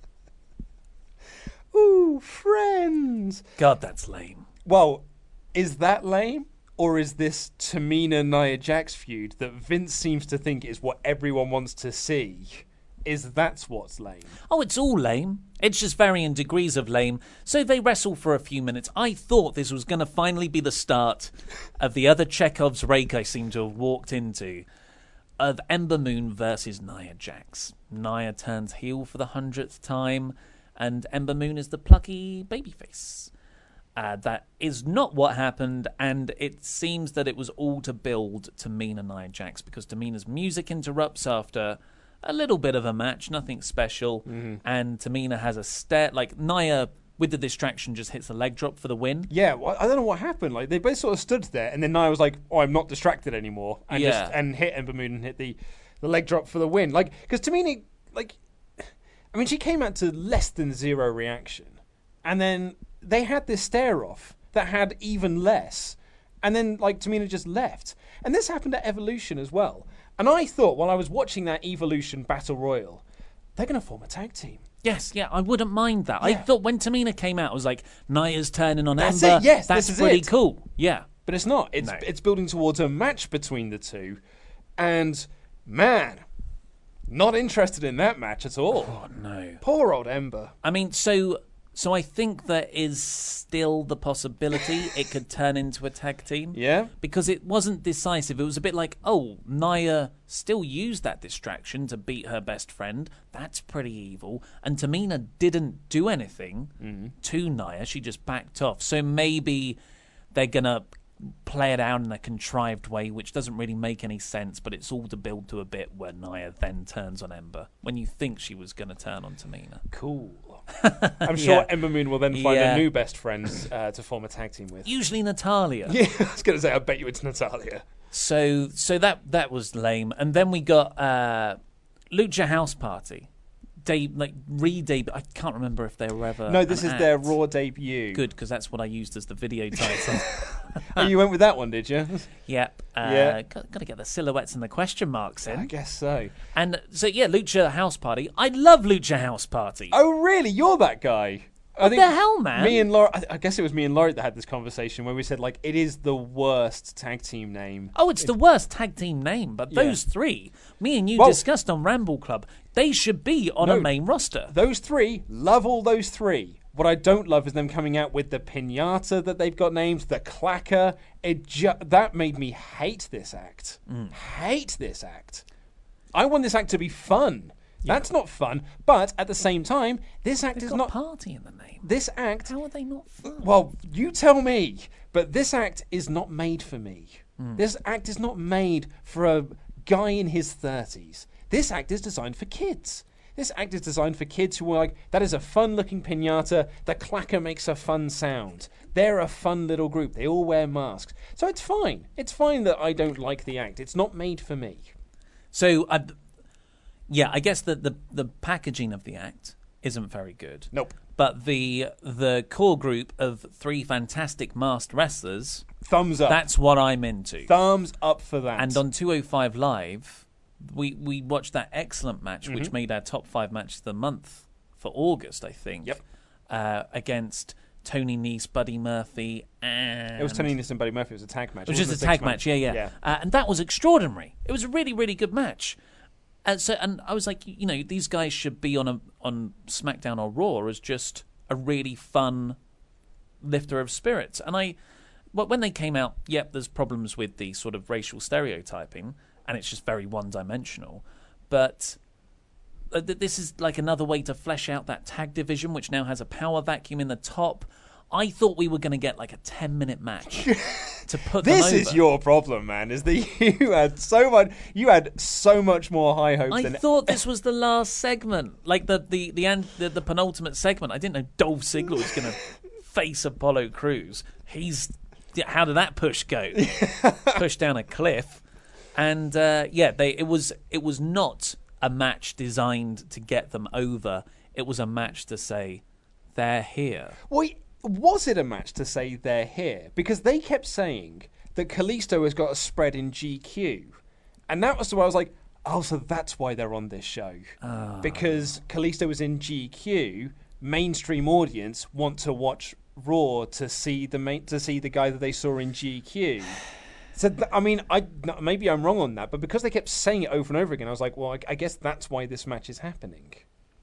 Ooh, friends. God, that's lame. Well, is that lame? Or is this Tamina-Nia Jax feud that Vince seems to think is what everyone wants to see? That's what's lame? Oh, it's all lame. It's just varying degrees of lame. So they wrestle for a few minutes. I thought this was going to finally be the start of the other Chekhov's rake I seem to have walked into, of Ember Moon versus Nia Jax. Nia turns heel for the 100th time, and Ember Moon is the plucky babyface. That is not what happened, and it seems that it was all to build Tamina Nia Jax, because Tamina's music interrupts after a little bit of a match, nothing special, and Tamina has a stare. Nia with the distraction, just hits a leg drop for the win. Yeah, well, I don't know what happened. Like they both sort of stood there, and then Nia was like, "Oh, I'm not distracted anymore," and and hit Ember Moon and hit the leg drop for the win. Like, because Tamina, she came out to less than 0 reaction, and then they had this stare off that had even less, and then Tamina just left, and this happened at Evolution as well. And I thought while I was watching that Evolution Battle Royal, they're going to form a tag team. Yes, I wouldn't mind that. Yeah. I thought when Tamina came out, I was like, Nia's turning on That's Ember. It, yes, that's this is pretty it. cool. Yeah. But it's not. It's building towards a match between the two. And, man, not interested in that match at all. Oh, no. Poor old Ember. I mean, so I think there is still the possibility it could turn into a tag team. Yeah. Because it wasn't decisive. It was a bit like, Nia still used that distraction to beat her best friend. That's pretty evil. And Tamina didn't do anything to Nia. She just backed off. So maybe they're going to play it out in a contrived way, which doesn't really make any sense, but it's all to build to a bit where Nia then turns on Ember when you think she was going to turn on Tamina. Cool. I'm sure Ember Moon will then find a new best friend to form a tag team with. Usually Natalia. Yeah, I was going to say, I bet you it's Natalia. So that was lame. And then we got Lucha House Party. Re-debut. I can't remember if they were ever. No, this is their Raw debut. Good, because that's what I used as the video title. Oh, you went with that one, did you? Yep. Got to get the silhouettes and the question marks in. I guess so. And so, Lucha House Party. I love Lucha House Party. Oh, really? You're that guy? What the hell, man? Me and Laura, I guess it was me and Laurie that had this conversation where we said, it is the worst tag team name. Oh, it's the worst tag team name, but those three, me and you discussed on Ramble Club, they should be on a main roster. Those three, love all those three. What I don't love is them coming out with the pinata that they've got named, the clacker. That made me hate this act. Hate this act. I want this act to be fun. Yeah. That's not fun, but at the same time, this act They've is got not party in the name. This act. How are they not fun? Well, you tell me. But this act is not made for me. This act is not made for a guy in his 30s. This act is designed for kids. This act is designed for kids who are like, that is a fun-looking pinata. The clacker makes a fun sound. They're a fun little group. They all wear masks. So it's fine. It's fine that I don't like the act. It's not made for me. So, I guess the packaging of the act isn't very good. Nope. But the core group of 3 fantastic masked wrestlers... Thumbs up. That's what I'm into. Thumbs up for that. And on 205 Live, we watched that excellent match, which made our top 5 matches of the month for August, I think. Yep. Against Tony Nese, Buddy Murphy, and... It was Tony Nese and Buddy Murphy. It was a tag match. It was just a tag match, yeah. And that was extraordinary. It was a really, really good match. And I was like, these guys should be on SmackDown or Raw as just a really fun lifter of spirits. And when they came out, there's problems with the sort of racial stereotyping, and it's just very one-dimensional. But this is like another way to flesh out that tag division, which now has a power vacuum in the top. I thought we were going to get like a 10-minute match to put them over. This is your problem, man, is that you had so much more high hopes I than... thought this was the last segment, like the penultimate segment. I didn't know Dolph Ziggler was going to face Apollo Crews. How did that push go? Pushed down a cliff. And it was not a match designed to get them over. It was a match to say, they're here. Well, was it a match to say they're here? Because they kept saying that Kalisto has got a spread in GQ. And that was why I was like, oh, so that's why they're on this show. Because Kalisto was in GQ, mainstream audience want to watch Raw to see the guy that they saw in GQ. So, I mean, maybe I'm wrong on that, but because they kept saying it over and over again, I was like, well, I guess that's why this match is happening.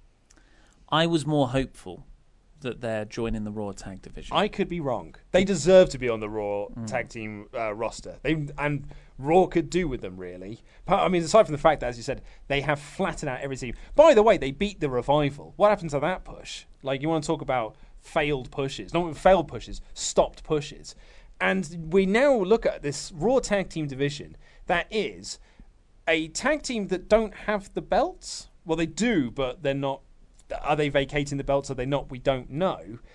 I was more hopeful that they're joining the Raw tag division. I could be wrong. They deserve to be on the Raw tag team roster. And Raw could do with them, really. I mean, aside from the fact that, as you said, they have flattened out every team. By the way, they beat the Revival. What happened to that push? Like, you want to talk about failed pushes. Not failed pushes, stopped pushes. And we now look at this Raw tag team division that is a tag team that don't have the belts. Well, they do, but they're not. Are they vacating the belts? Are they not? We don't know.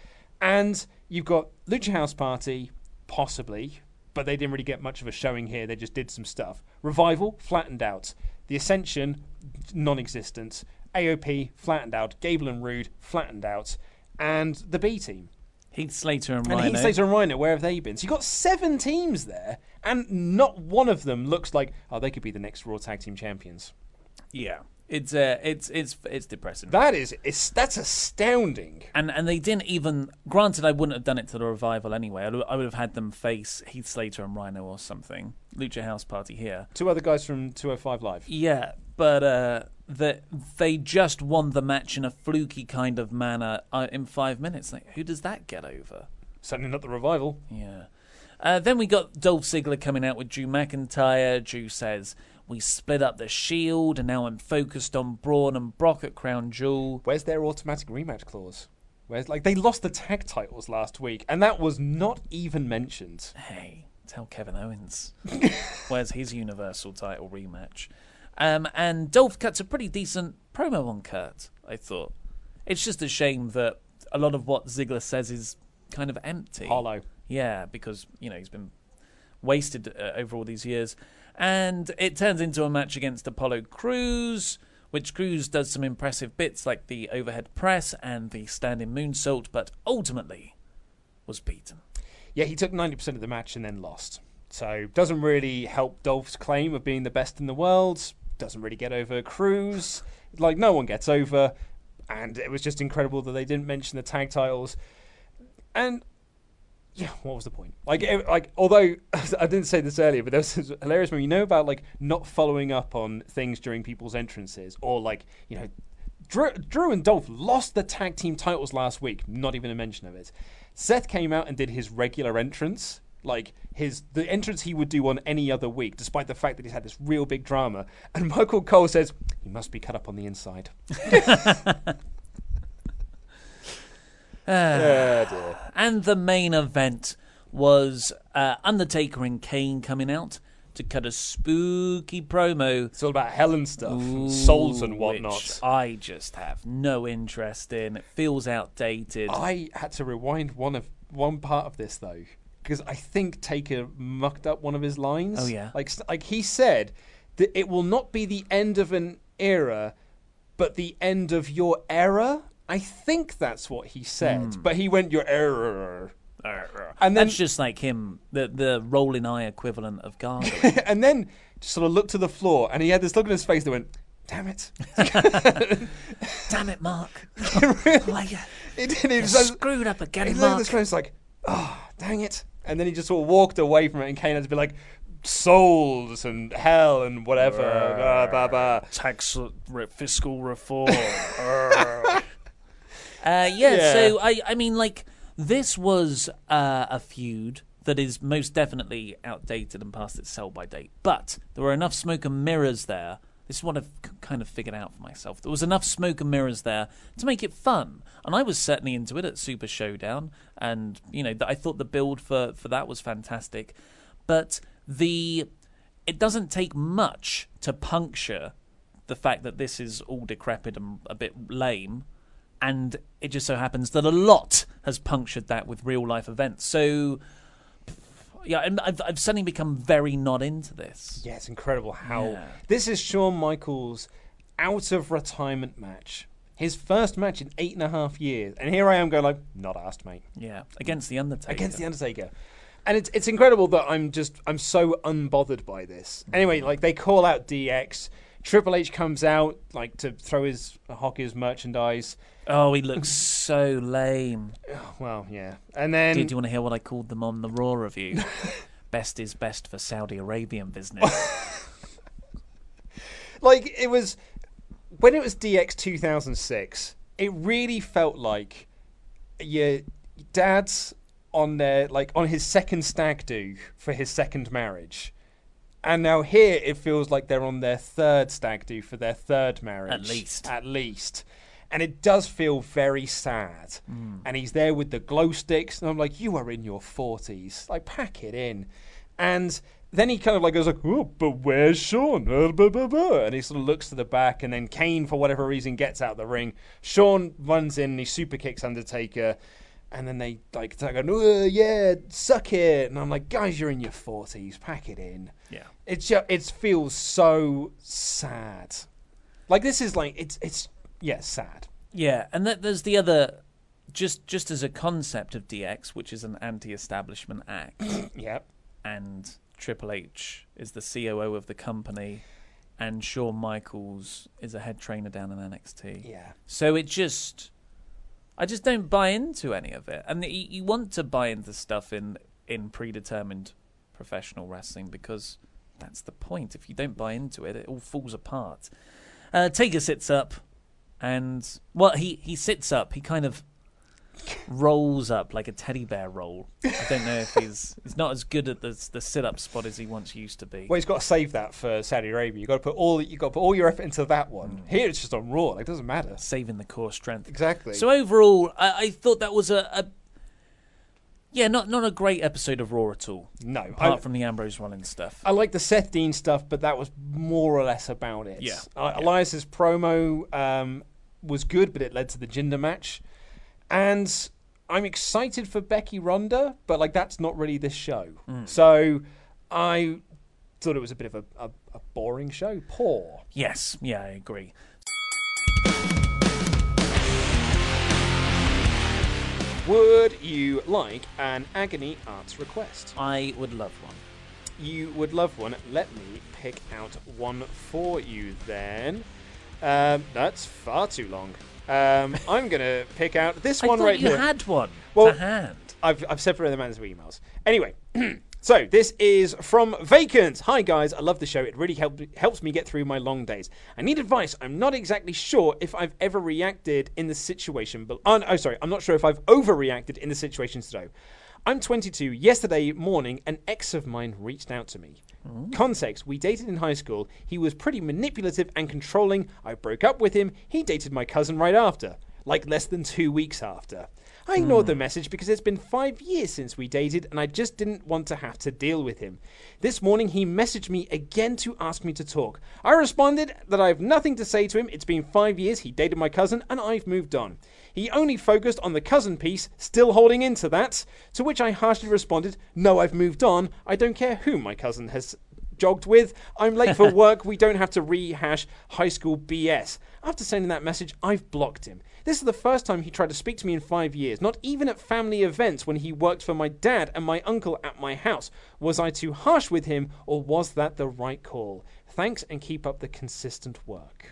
And you've got Lucha House Party, possibly, but they didn't really get much of a showing here. They just did some stuff. Revival, flattened out. The Ascension, non-existent. AOP, flattened out. Gable and Rude, flattened out. And the B Team. Heath Slater and Rhino. Heath Slater and Rhino, where have they been? So you've got 7 teams there, and not one of them looks like, oh, they could be the next Raw Tag Team Champions. Yeah. It's depressing. That's astounding. And they didn't even. Granted, I wouldn't have done it to the Revival anyway. I would have had them face Heath Slater and Rhino or something. Lucha House Party here. 2 other guys from 205 Live. Yeah, but they just won the match in a fluky kind of manner in 5 minutes. Like, who does that get over? Certainly not the Revival. Yeah. Then we got Dolph Ziggler coming out with Drew McIntyre. Drew says, we split up the Shield, and now I'm focused on Braun and Brock at Crown Jewel. Where's their automatic rematch clause? They lost the tag titles last week, and that was not even mentioned. Hey, tell Kevin Owens. Where's his Universal title rematch? And Dolph cuts a pretty decent promo on Kurt, I thought. It's just a shame that a lot of what Ziggler says is kind of empty. Hollow. Yeah, because, he's been wasted over all these years. And it turns into a match against Apollo Crews, which Crews does some impressive bits like the overhead press and the standing moonsault, but ultimately was beaten. Yeah, he took 90% of the match and then lost. So doesn't really help Dolph's claim of being the best in the world. Doesn't really get over Crews. No one gets over. And it was just incredible that they didn't mention the tag titles. And yeah, what was the point? Although I didn't say this earlier, but there was this hilarious moment. About not following up on things during people's entrances, or Drew and Dolph lost the tag team titles last week. Not even a mention of it. Seth came out and did his regular entrance, the entrance he would do on any other week, despite the fact that he's had this real big drama. And Michael Cole says he must be cut up on the inside. Dear. And the main event was Undertaker and Kane coming out to cut a spooky promo. It's all about hell and stuff, and souls and whatnot. Which I just have no interest in. It feels outdated. I had to rewind one part of this though, because I think Taker mucked up one of his lines. Oh yeah, like he said that it will not be the end of an era, but the end of your era. I think that's what he said, but he went your error. And then, that's just like him, the rolling eye equivalent of gargling. And then just sort of looked to the floor, and he had this look on his face that went, "Damn it, damn it, Mark! He screwed up again, Mark." He looked at this face like, "Oh, dang it!" And then he just sort of walked away from it, and Kane had to be like, souls and hell and whatever. Tax fiscal reform. So I mean, this was a feud that is most definitely outdated and past its sell-by date. But there were enough smoke and mirrors there. This is what I've kind of figured out for myself. There was enough smoke and mirrors there to make it fun. And I was certainly into it at Super Showdown. And, I thought the build for that was fantastic. But it doesn't take much to puncture the fact that this is all decrepit and a bit lame. And it just so happens that a lot has punctured that with real-life events. So, yeah, and I've suddenly become very not into this. Yeah, it's incredible how... Yeah. This is Shawn Michaels' out-of-retirement match. His first match in 8.5 years. And here I am going not asked, mate. Yeah, against The Undertaker. And it's incredible that I'm so unbothered by this. Anyway, they call out DX. Triple H comes out, to throw his Hawkins merchandise. Oh, he looks so lame. Well, yeah. And then... Do you want to hear what I called them on the Raw review? Best is best for Saudi Arabian business. It was... When it was DX 2006, it really felt like your dad's on their... on his second stag do for his second marriage. And now here it feels like they're on their third stag do for their third marriage. At least. And it does feel very sad. And he's there with the glow sticks. And I'm like, you are in your 40s. Pack it in. And then he kind of goes oh, but where's Shawn? And he sort of looks to the back. And then Kane, for whatever reason, gets out the ring. Shawn runs in and he super kicks Undertaker. And then they like start going, "Oh, yeah, suck it." And I'm like, guys, you're in your 40s. Pack it in. Yeah. It's just, it feels so sad. Like, this is like, it's sad. Yeah, and there's the other, just as a concept of DX, which is an anti-establishment act. Yep. And Triple H is the COO of the company, and Shawn Michaels is a head trainer down in NXT. Yeah. So I just don't buy into any of it. And you want to buy into stuff in predetermined professional wrestling because that's the point. If you don't buy into it, it all falls apart. Taker sits up, and he sits up. He kind of rolls up like a teddy bear roll. I don't know if he's not as good at the sit-up spot as he once used to be. Well, he's got to save that for Saudi Arabia. You got to put all your effort into that one. Here it's just on Raw. Like, it doesn't matter. Saving the core strength. Exactly. So overall, I thought that was not a great episode of Raw at all. No, apart from the Ambrose Rollins stuff. I like the Seth Dean stuff, but that was more or less about it. Yeah. Elias's promo was good, but it led to the Jinder match. And I'm excited for Becky Ronda, but like that's not really this show. So I thought it was a bit of a boring show. Poor. Yes, yeah, I agree. Would you like an Agony Arts request? I would love one. You would love one. Let me pick out one for you then. That's far too long. I'm going to pick out this one right here. You had one to hand. I've separated them out as emails. Anyway, so this is from Vacant. Hi guys, I love the show. It really helps me get through my long days. I need advice. I'm not exactly sure if I've ever reacted in the situation. I'm not sure if I've overreacted in the situations today. I'm 22. Yesterday morning, an ex of mine reached out to me. Context, we dated in high school. He was pretty manipulative and controlling. I broke up with him. He dated my cousin right after, like less than 2 weeks after. I ignored the message because it's been 5 years since we dated and I just didn't want to have to deal with him. This morning he messaged me again to ask me to talk. I responded that I have nothing to say to him. It's been 5 years, he dated my cousin and I've moved on. He only focused on the cousin piece, still holding into that, to which I harshly responded, no, I've moved on. I don't care who my cousin has jogged with. I'm late for work. We don't have to rehash high school BS. After sending that message, I've blocked him. This is the first time he tried to speak to me in 5 years, not even at family events when he worked for my dad and my uncle at my house. Was I too harsh with him, or was that the right call? Thanks, and keep up the consistent work.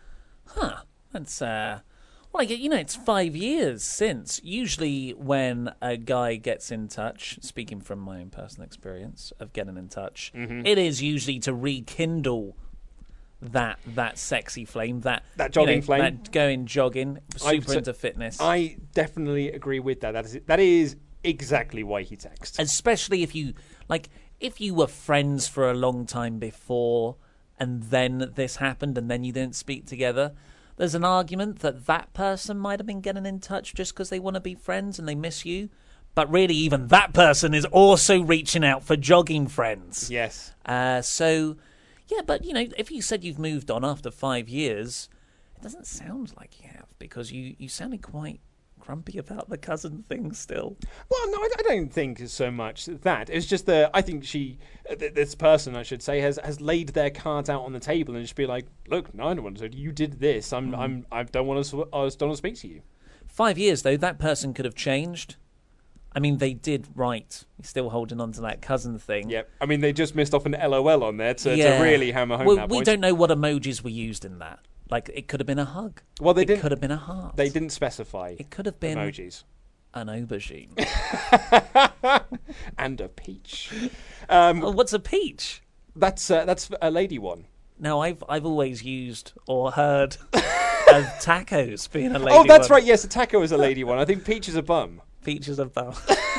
That's, well, it's 5 years since. Usually when a guy gets in touch, speaking from my own personal experience of getting in touch, it is usually to rekindle that sexy flame, that jogging flame, that going jogging, super into fitness. I definitely agree with that. That is exactly why he texts. Especially if you were friends for a long time before, and then this happened, and then you didn't speak together. There's an argument that person might have been getting in touch just because they want to be friends and they miss you. But really, even that person is also reaching out for jogging friends. Yes. Yeah, but, if you said you've moved on after 5 years, it doesn't sound like you have, because you sounded quite grumpy about the cousin thing still. Well, no, I don't think so much that. It's just that I think this person, I should say, has laid their cards out on the table and just be like, look, no, I don't want to. You did this. I don't want to speak to you. 5 years, though, that person could have changed. I mean, they did right. He's still holding on to that cousin thing. Yep. I mean, they just missed off an LOL on there to really hammer home that point. We don't know what emojis were used in that. Like, it could have been a hug. Well, it could have been a heart. They didn't specify. It could have been emojis. An aubergine. And a peach. Well, what's a peach? That's a lady one. No, I've always used or heard of tacos being a lady one. Oh, that's right. Yes, a taco is a lady one. I think peach is a bum. Peach is a bum.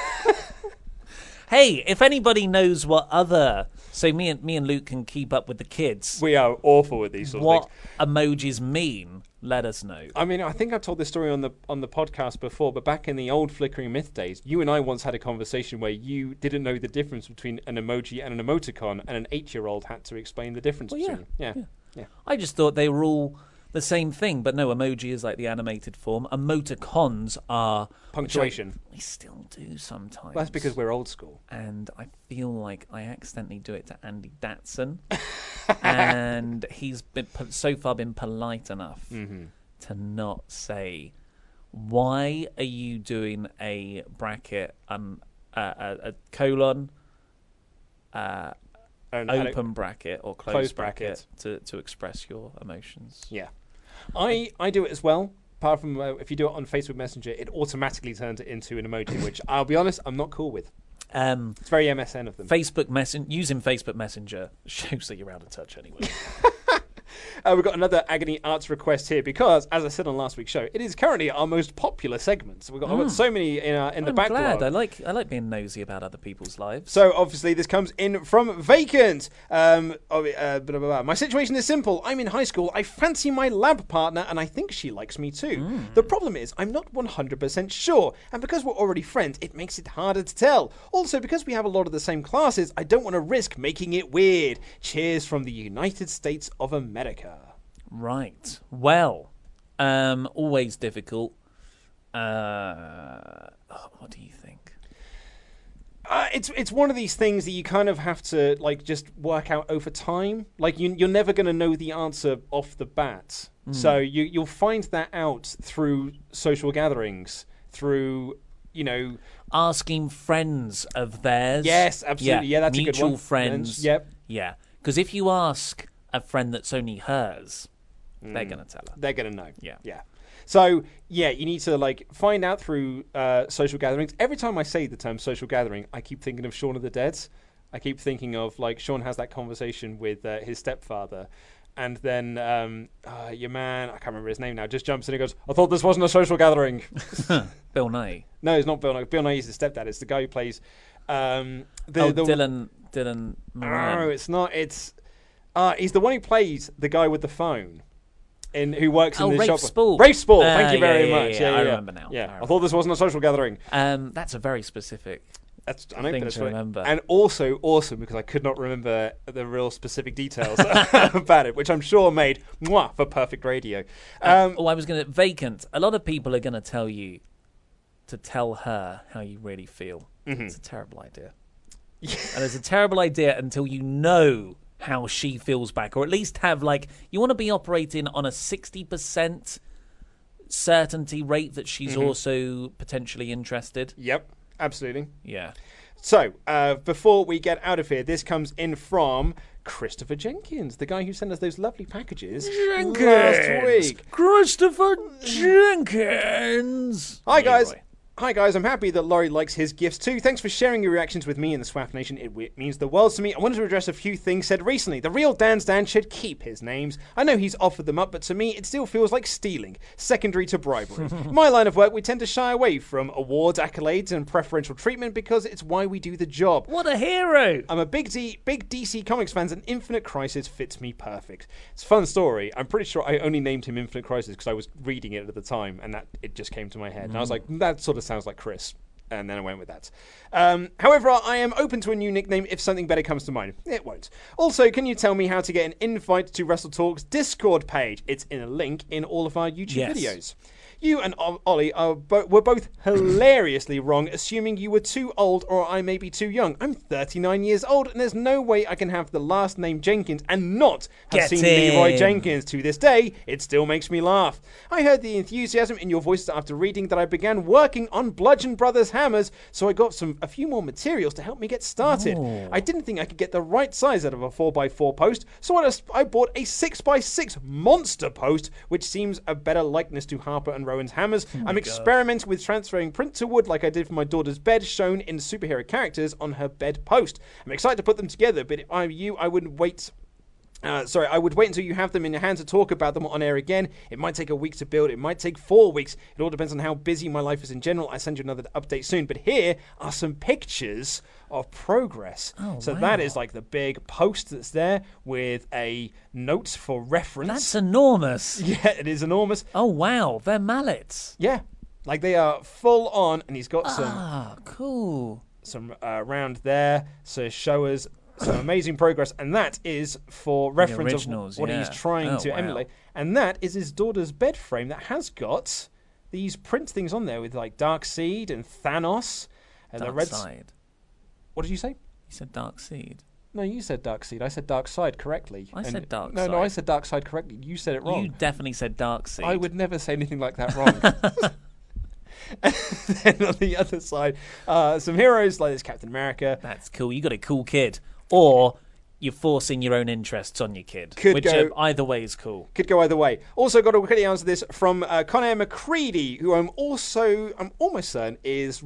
Hey, if anybody knows what other... So me and Luke can keep up with the kids. We are awful with these sort of things. What emojis mean, let us know. I mean, I think I've told this story on the podcast before, but back in the old Flickering Myth days, you and I once had a conversation where you didn't know the difference between an emoji and an emoticon, and an 8-year-old had to explain the difference between them. Yeah. I just thought they were all the same thing, but no, emoji is like the animated form. Emoticons are punctuation. We still do sometimes. Well, that's because we're old school. And I feel like I accidentally do it to Andy Datson, and he's been so far been polite enough to not say, "Why are you doing a bracket, a colon?" Open bracket or closed bracket to express your emotions. Yeah. I do it as well. Apart from if you do it on Facebook Messenger, it automatically turns it into an emoji, which I'll be honest, I'm not cool with. It's very MSN of them. Using Facebook Messenger shows that you're out of touch anyway. We've got another Agony Arts request here because, as I said on last week's show, it is currently our most popular segment. So I've got so many in the backlog. I'm glad. I like being nosy about other people's lives. So obviously this comes in from Vacant. My situation is simple. I'm in high school. I fancy my lab partner, and I think she likes me too. The problem is I'm not 100% sure, and because we're already friends, it makes it harder to tell. Also, because we have a lot of the same classes, I don't want to risk making it weird. Cheers from the United States of America. Right. Well, always difficult. What do you think? It's one of these things that you kind of have to just work out over time. Like you're never going to know the answer off the bat. So you'll find that out through social gatherings, through asking friends of theirs. Yes, absolutely. Yeah, that's a good one. Mutual friends. Yep. Yeah, because if you ask a friend that's only hers, they're going to tell her. They're going to know. Yeah. Yeah. So, yeah, you need to find out through social gatherings. Every time I say the term social gathering, I keep thinking of Shaun of the Dead. I keep thinking of Shaun has that conversation with his stepfather. And then your man, I can't remember his name now, just jumps in and goes, "I thought this wasn't a social gathering." Bill Nighy. No, it's not Bill Nighy. Bill Nighy's the stepdad. It's the guy who plays... Dylan Moran. No, it's not. It's... he's the one who plays the guy with the phone, who works in the Rafe shop. Spall. Rafe Spall. Thank you very much. I remember now. Yeah, I thought this wasn't a social gathering. That's a very specific thing to remember, and also awesome because I could not remember the real specific details about it, which I'm sure made for perfect radio. I was going to Vacant. A lot of people are going to tell you to tell her how you really feel. It's a terrible idea, and it's a terrible idea until you know how she feels back, or at least have you want to be operating on a 60% certainty rate that she's also potentially interested. Yep, absolutely. Yeah. So before we get out of here, this comes in from Christopher Jenkins, the guy who sent us those lovely packages last week. Christopher Jenkins. Hi guys. Hi guys, I'm happy that Laurie likes his gifts too. Thanks for sharing your reactions with me and the SWAF Nation. It means the world to me. I wanted to address a few things said recently. The real Dan's Dan should keep his names. I know he's offered them up, but to me it still feels like stealing, secondary to bribery. In my line of work, we tend to shy away from awards, accolades, and preferential treatment because it's why we do the job. What a hero! I'm a big DC Comics fan, and Infinite Crisis fits me perfect. It's a fun story. I'm pretty sure I only named him Infinite Crisis because I was reading it at the time, and it just came to my head. And I was like, that sort of sounds like Chris, and then I went with that. However, I am open to a new nickname if something better comes to mind. It won't. Also, can you tell me how to get an invite to Wrestle Talk's Discord page? It's in a link in all of our YouTube videos. You and Ollie were both hilariously wrong, assuming you were too old or I may be too young. I'm 39 years old, and there's no way I can have the last name Jenkins and not have seen Leroy Jenkins. To this day, it still makes me laugh. I heard the enthusiasm in your voices after reading that I began working on Bludgeon Brothers hammers, so I got a few more materials to help me get started. I didn't think I could get the right size out of a 4x4 post, so I bought a 6x6 monster post, which seems a better likeness to Harper and Rowan's hammers. I'm experimenting with transferring print to wood like I did for my daughter's bed, shown in the superhero characters on her bed post. I'm excited to put them together, but if I were you, I wouldn't wait. I would wait until you have them in your hand to talk about them on air again. It might take a week to build. It might take 4 weeks. It all depends on how busy my life is in general. I'll send you another update soon. But here are some pictures of progress. So that is the big post that's there with a note for reference. That's enormous. Yeah, it is enormous. Oh, wow. They're mallets. Yeah. They are full on, and he's got some... cool. Some around there. So show us some amazing progress, and that is for reference originals, of what he's trying to emulate. And that is his daughter's bed frame that has got these print things on there with like Darkseid and Thanos. And Darkseid. What did you say? You said Darkseid. No, you said Darkseid. I said Darkseid correctly. I said Darkseid. No, I said Darkseid correctly. You said it wrong. You definitely said Darkseid. I would never say anything like that wrong. And then on the other side, some heroes like this Captain America. That's cool. You got a cool kid. Or you're forcing your own interests on your kid. Either way is cool. Could go either way. Also got to quickly answer this from Conor McCready, who I'm almost certain is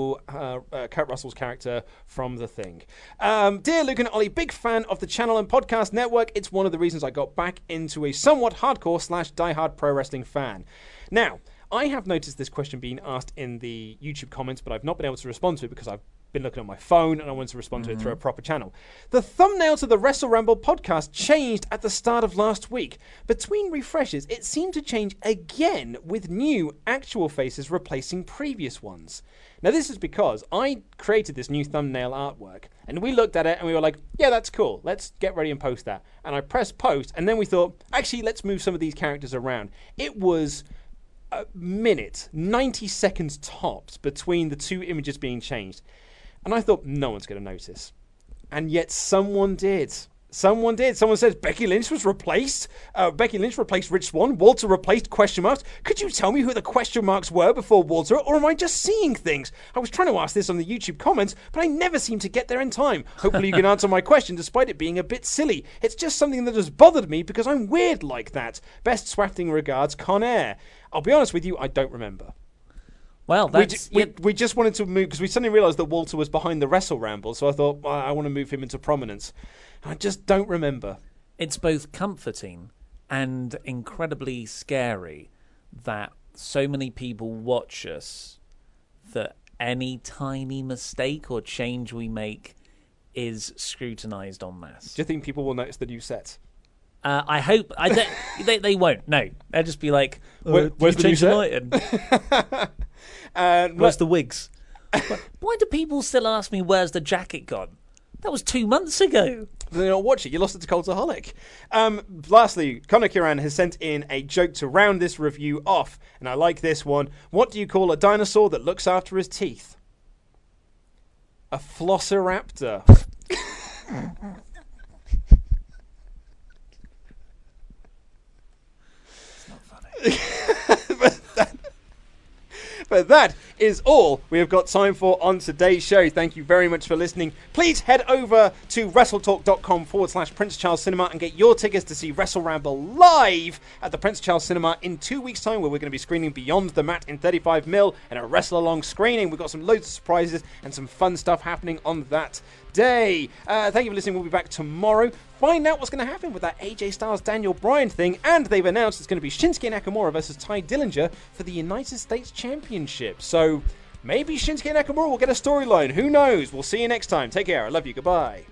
Kurt Russell's character from The Thing. Dear Luke and Ollie, big fan of the channel and podcast network. It's one of the reasons I got back into a somewhat hardcore / diehard pro wrestling fan. Now, I have noticed this question being asked in the YouTube comments, but I've not been able to respond to it because I've been looking at my phone and I wanted to respond to it through a proper channel. The thumbnail to the Wrestle Ramble podcast changed at the start of last week. Between refreshes, it seemed to change again with new actual faces replacing previous ones. Now this is because I created this new thumbnail artwork and we looked at it and we were like, yeah, that's cool. Let's get ready and post that. And I pressed post and then we thought, actually, let's move some of these characters around. It was a minute, 90 seconds tops between the two images being changed. And I thought, no one's going to notice. And yet someone did. Someone says Becky Lynch was replaced. Becky Lynch replaced Rich Swann. Walter replaced question marks. Could you tell me who the question marks were before Walter? Or am I just seeing things? I was trying to ask this on the YouTube comments, but I never seem to get there in time. Hopefully you can answer my question despite it being a bit silly. It's just something that has bothered me because I'm weird like that. Best swafting regards, Conair. I'll be honest with you, I don't remember. Well, we just wanted to move because we suddenly realised that Walter was behind the Wrestle Ramble, so I thought, well, I want to move him into prominence. I just don't remember. It's both comforting and incredibly scary that so many people watch us that any tiny mistake or change we make is scrutinised en masse. Do you think people will notice the new set? I hope. They won't. No, they'll just be like, "Where's the new set?" Where's the wigs? Why do people still ask me where's the jacket gone? That was 2 months ago. They don't watch it. You lost it to Cultaholic. Lastly, Connor Kiran has sent in a joke to round this review off, and I like this one. What do you call a dinosaur that looks after his teeth? A Flossiraptor. It's not funny. But that is all we have got time for on today's show. Thank you very much for listening. Please head over to WrestleTalk.com/Prince Charles Cinema and get your tickets to see Wrestle Ramble live at the Prince Charles Cinema in 2 weeks' time, where we're going to be screening Beyond the Mat in 35mm and a wrestle-along screening. We've got some loads of surprises and some fun stuff happening on that day. Thank you for listening. We'll be back tomorrow. Find out what's going to happen with that AJ Styles Daniel Bryan thing, and they've announced it's going to be Shinsuke Nakamura versus Ty Dillinger for the United States Championship. So maybe Shinsuke Nakamura will get a storyline. Who knows? We'll see you next time. Take care. I love you. Goodbye.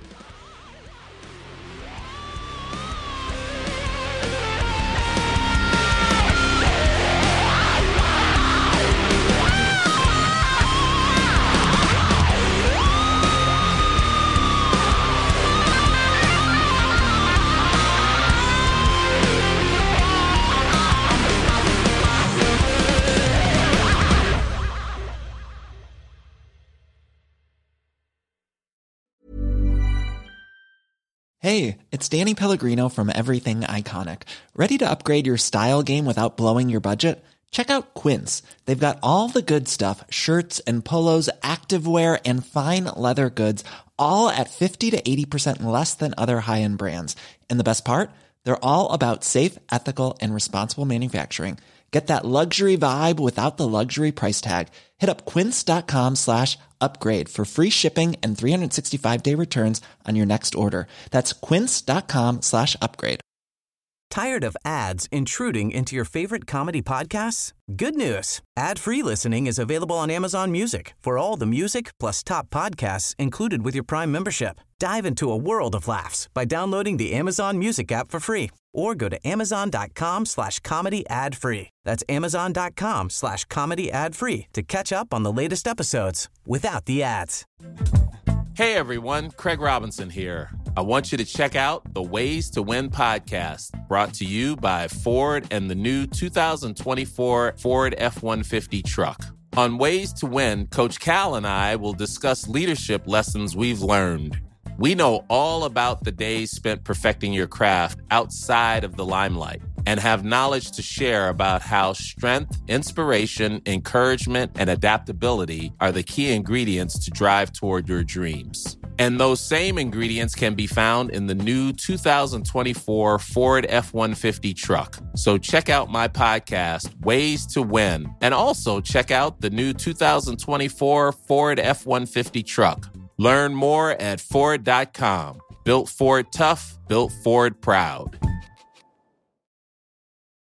Hey, it's Danny Pellegrino from Everything Iconic. Ready to upgrade your style game without blowing your budget? Check out Quince. They've got all the good stuff, shirts and polos, activewear, and fine leather goods, all at 50 to 80% less than other high-end brands. And the best part? They're all about safe, ethical, and responsible manufacturing. Get that luxury vibe without the luxury price tag. Hit up quince.com/upgrade for free shipping and 365-day returns on your next order. That's quince.com/upgrade. Tired of ads intruding into your favorite comedy podcasts? Good news. Ad-free listening is available on Amazon Music for all the music plus top podcasts included with your Prime membership. Dive into a world of laughs by downloading the Amazon Music app for free or go to amazon.com/comedy ad-free. That's amazon.com/comedy ad-free to catch up on the latest episodes without the ads. Hey everyone, Craig Robinson here. I want you to check out the Ways to Win podcast, brought to you by Ford and the new 2024 Ford F-150 truck. On Ways to Win, Coach Cal and I will discuss leadership lessons we've learned. We know all about the days spent perfecting your craft outside of the limelight and have knowledge to share about how strength, inspiration, encouragement, and adaptability are the key ingredients to drive toward your dreams. And those same ingredients can be found in the new 2024 Ford F-150 truck. So check out my podcast, Ways to Win, and also check out the new 2024 Ford F-150 truck. Learn more at Ford.com. Built Ford tough, built Ford proud.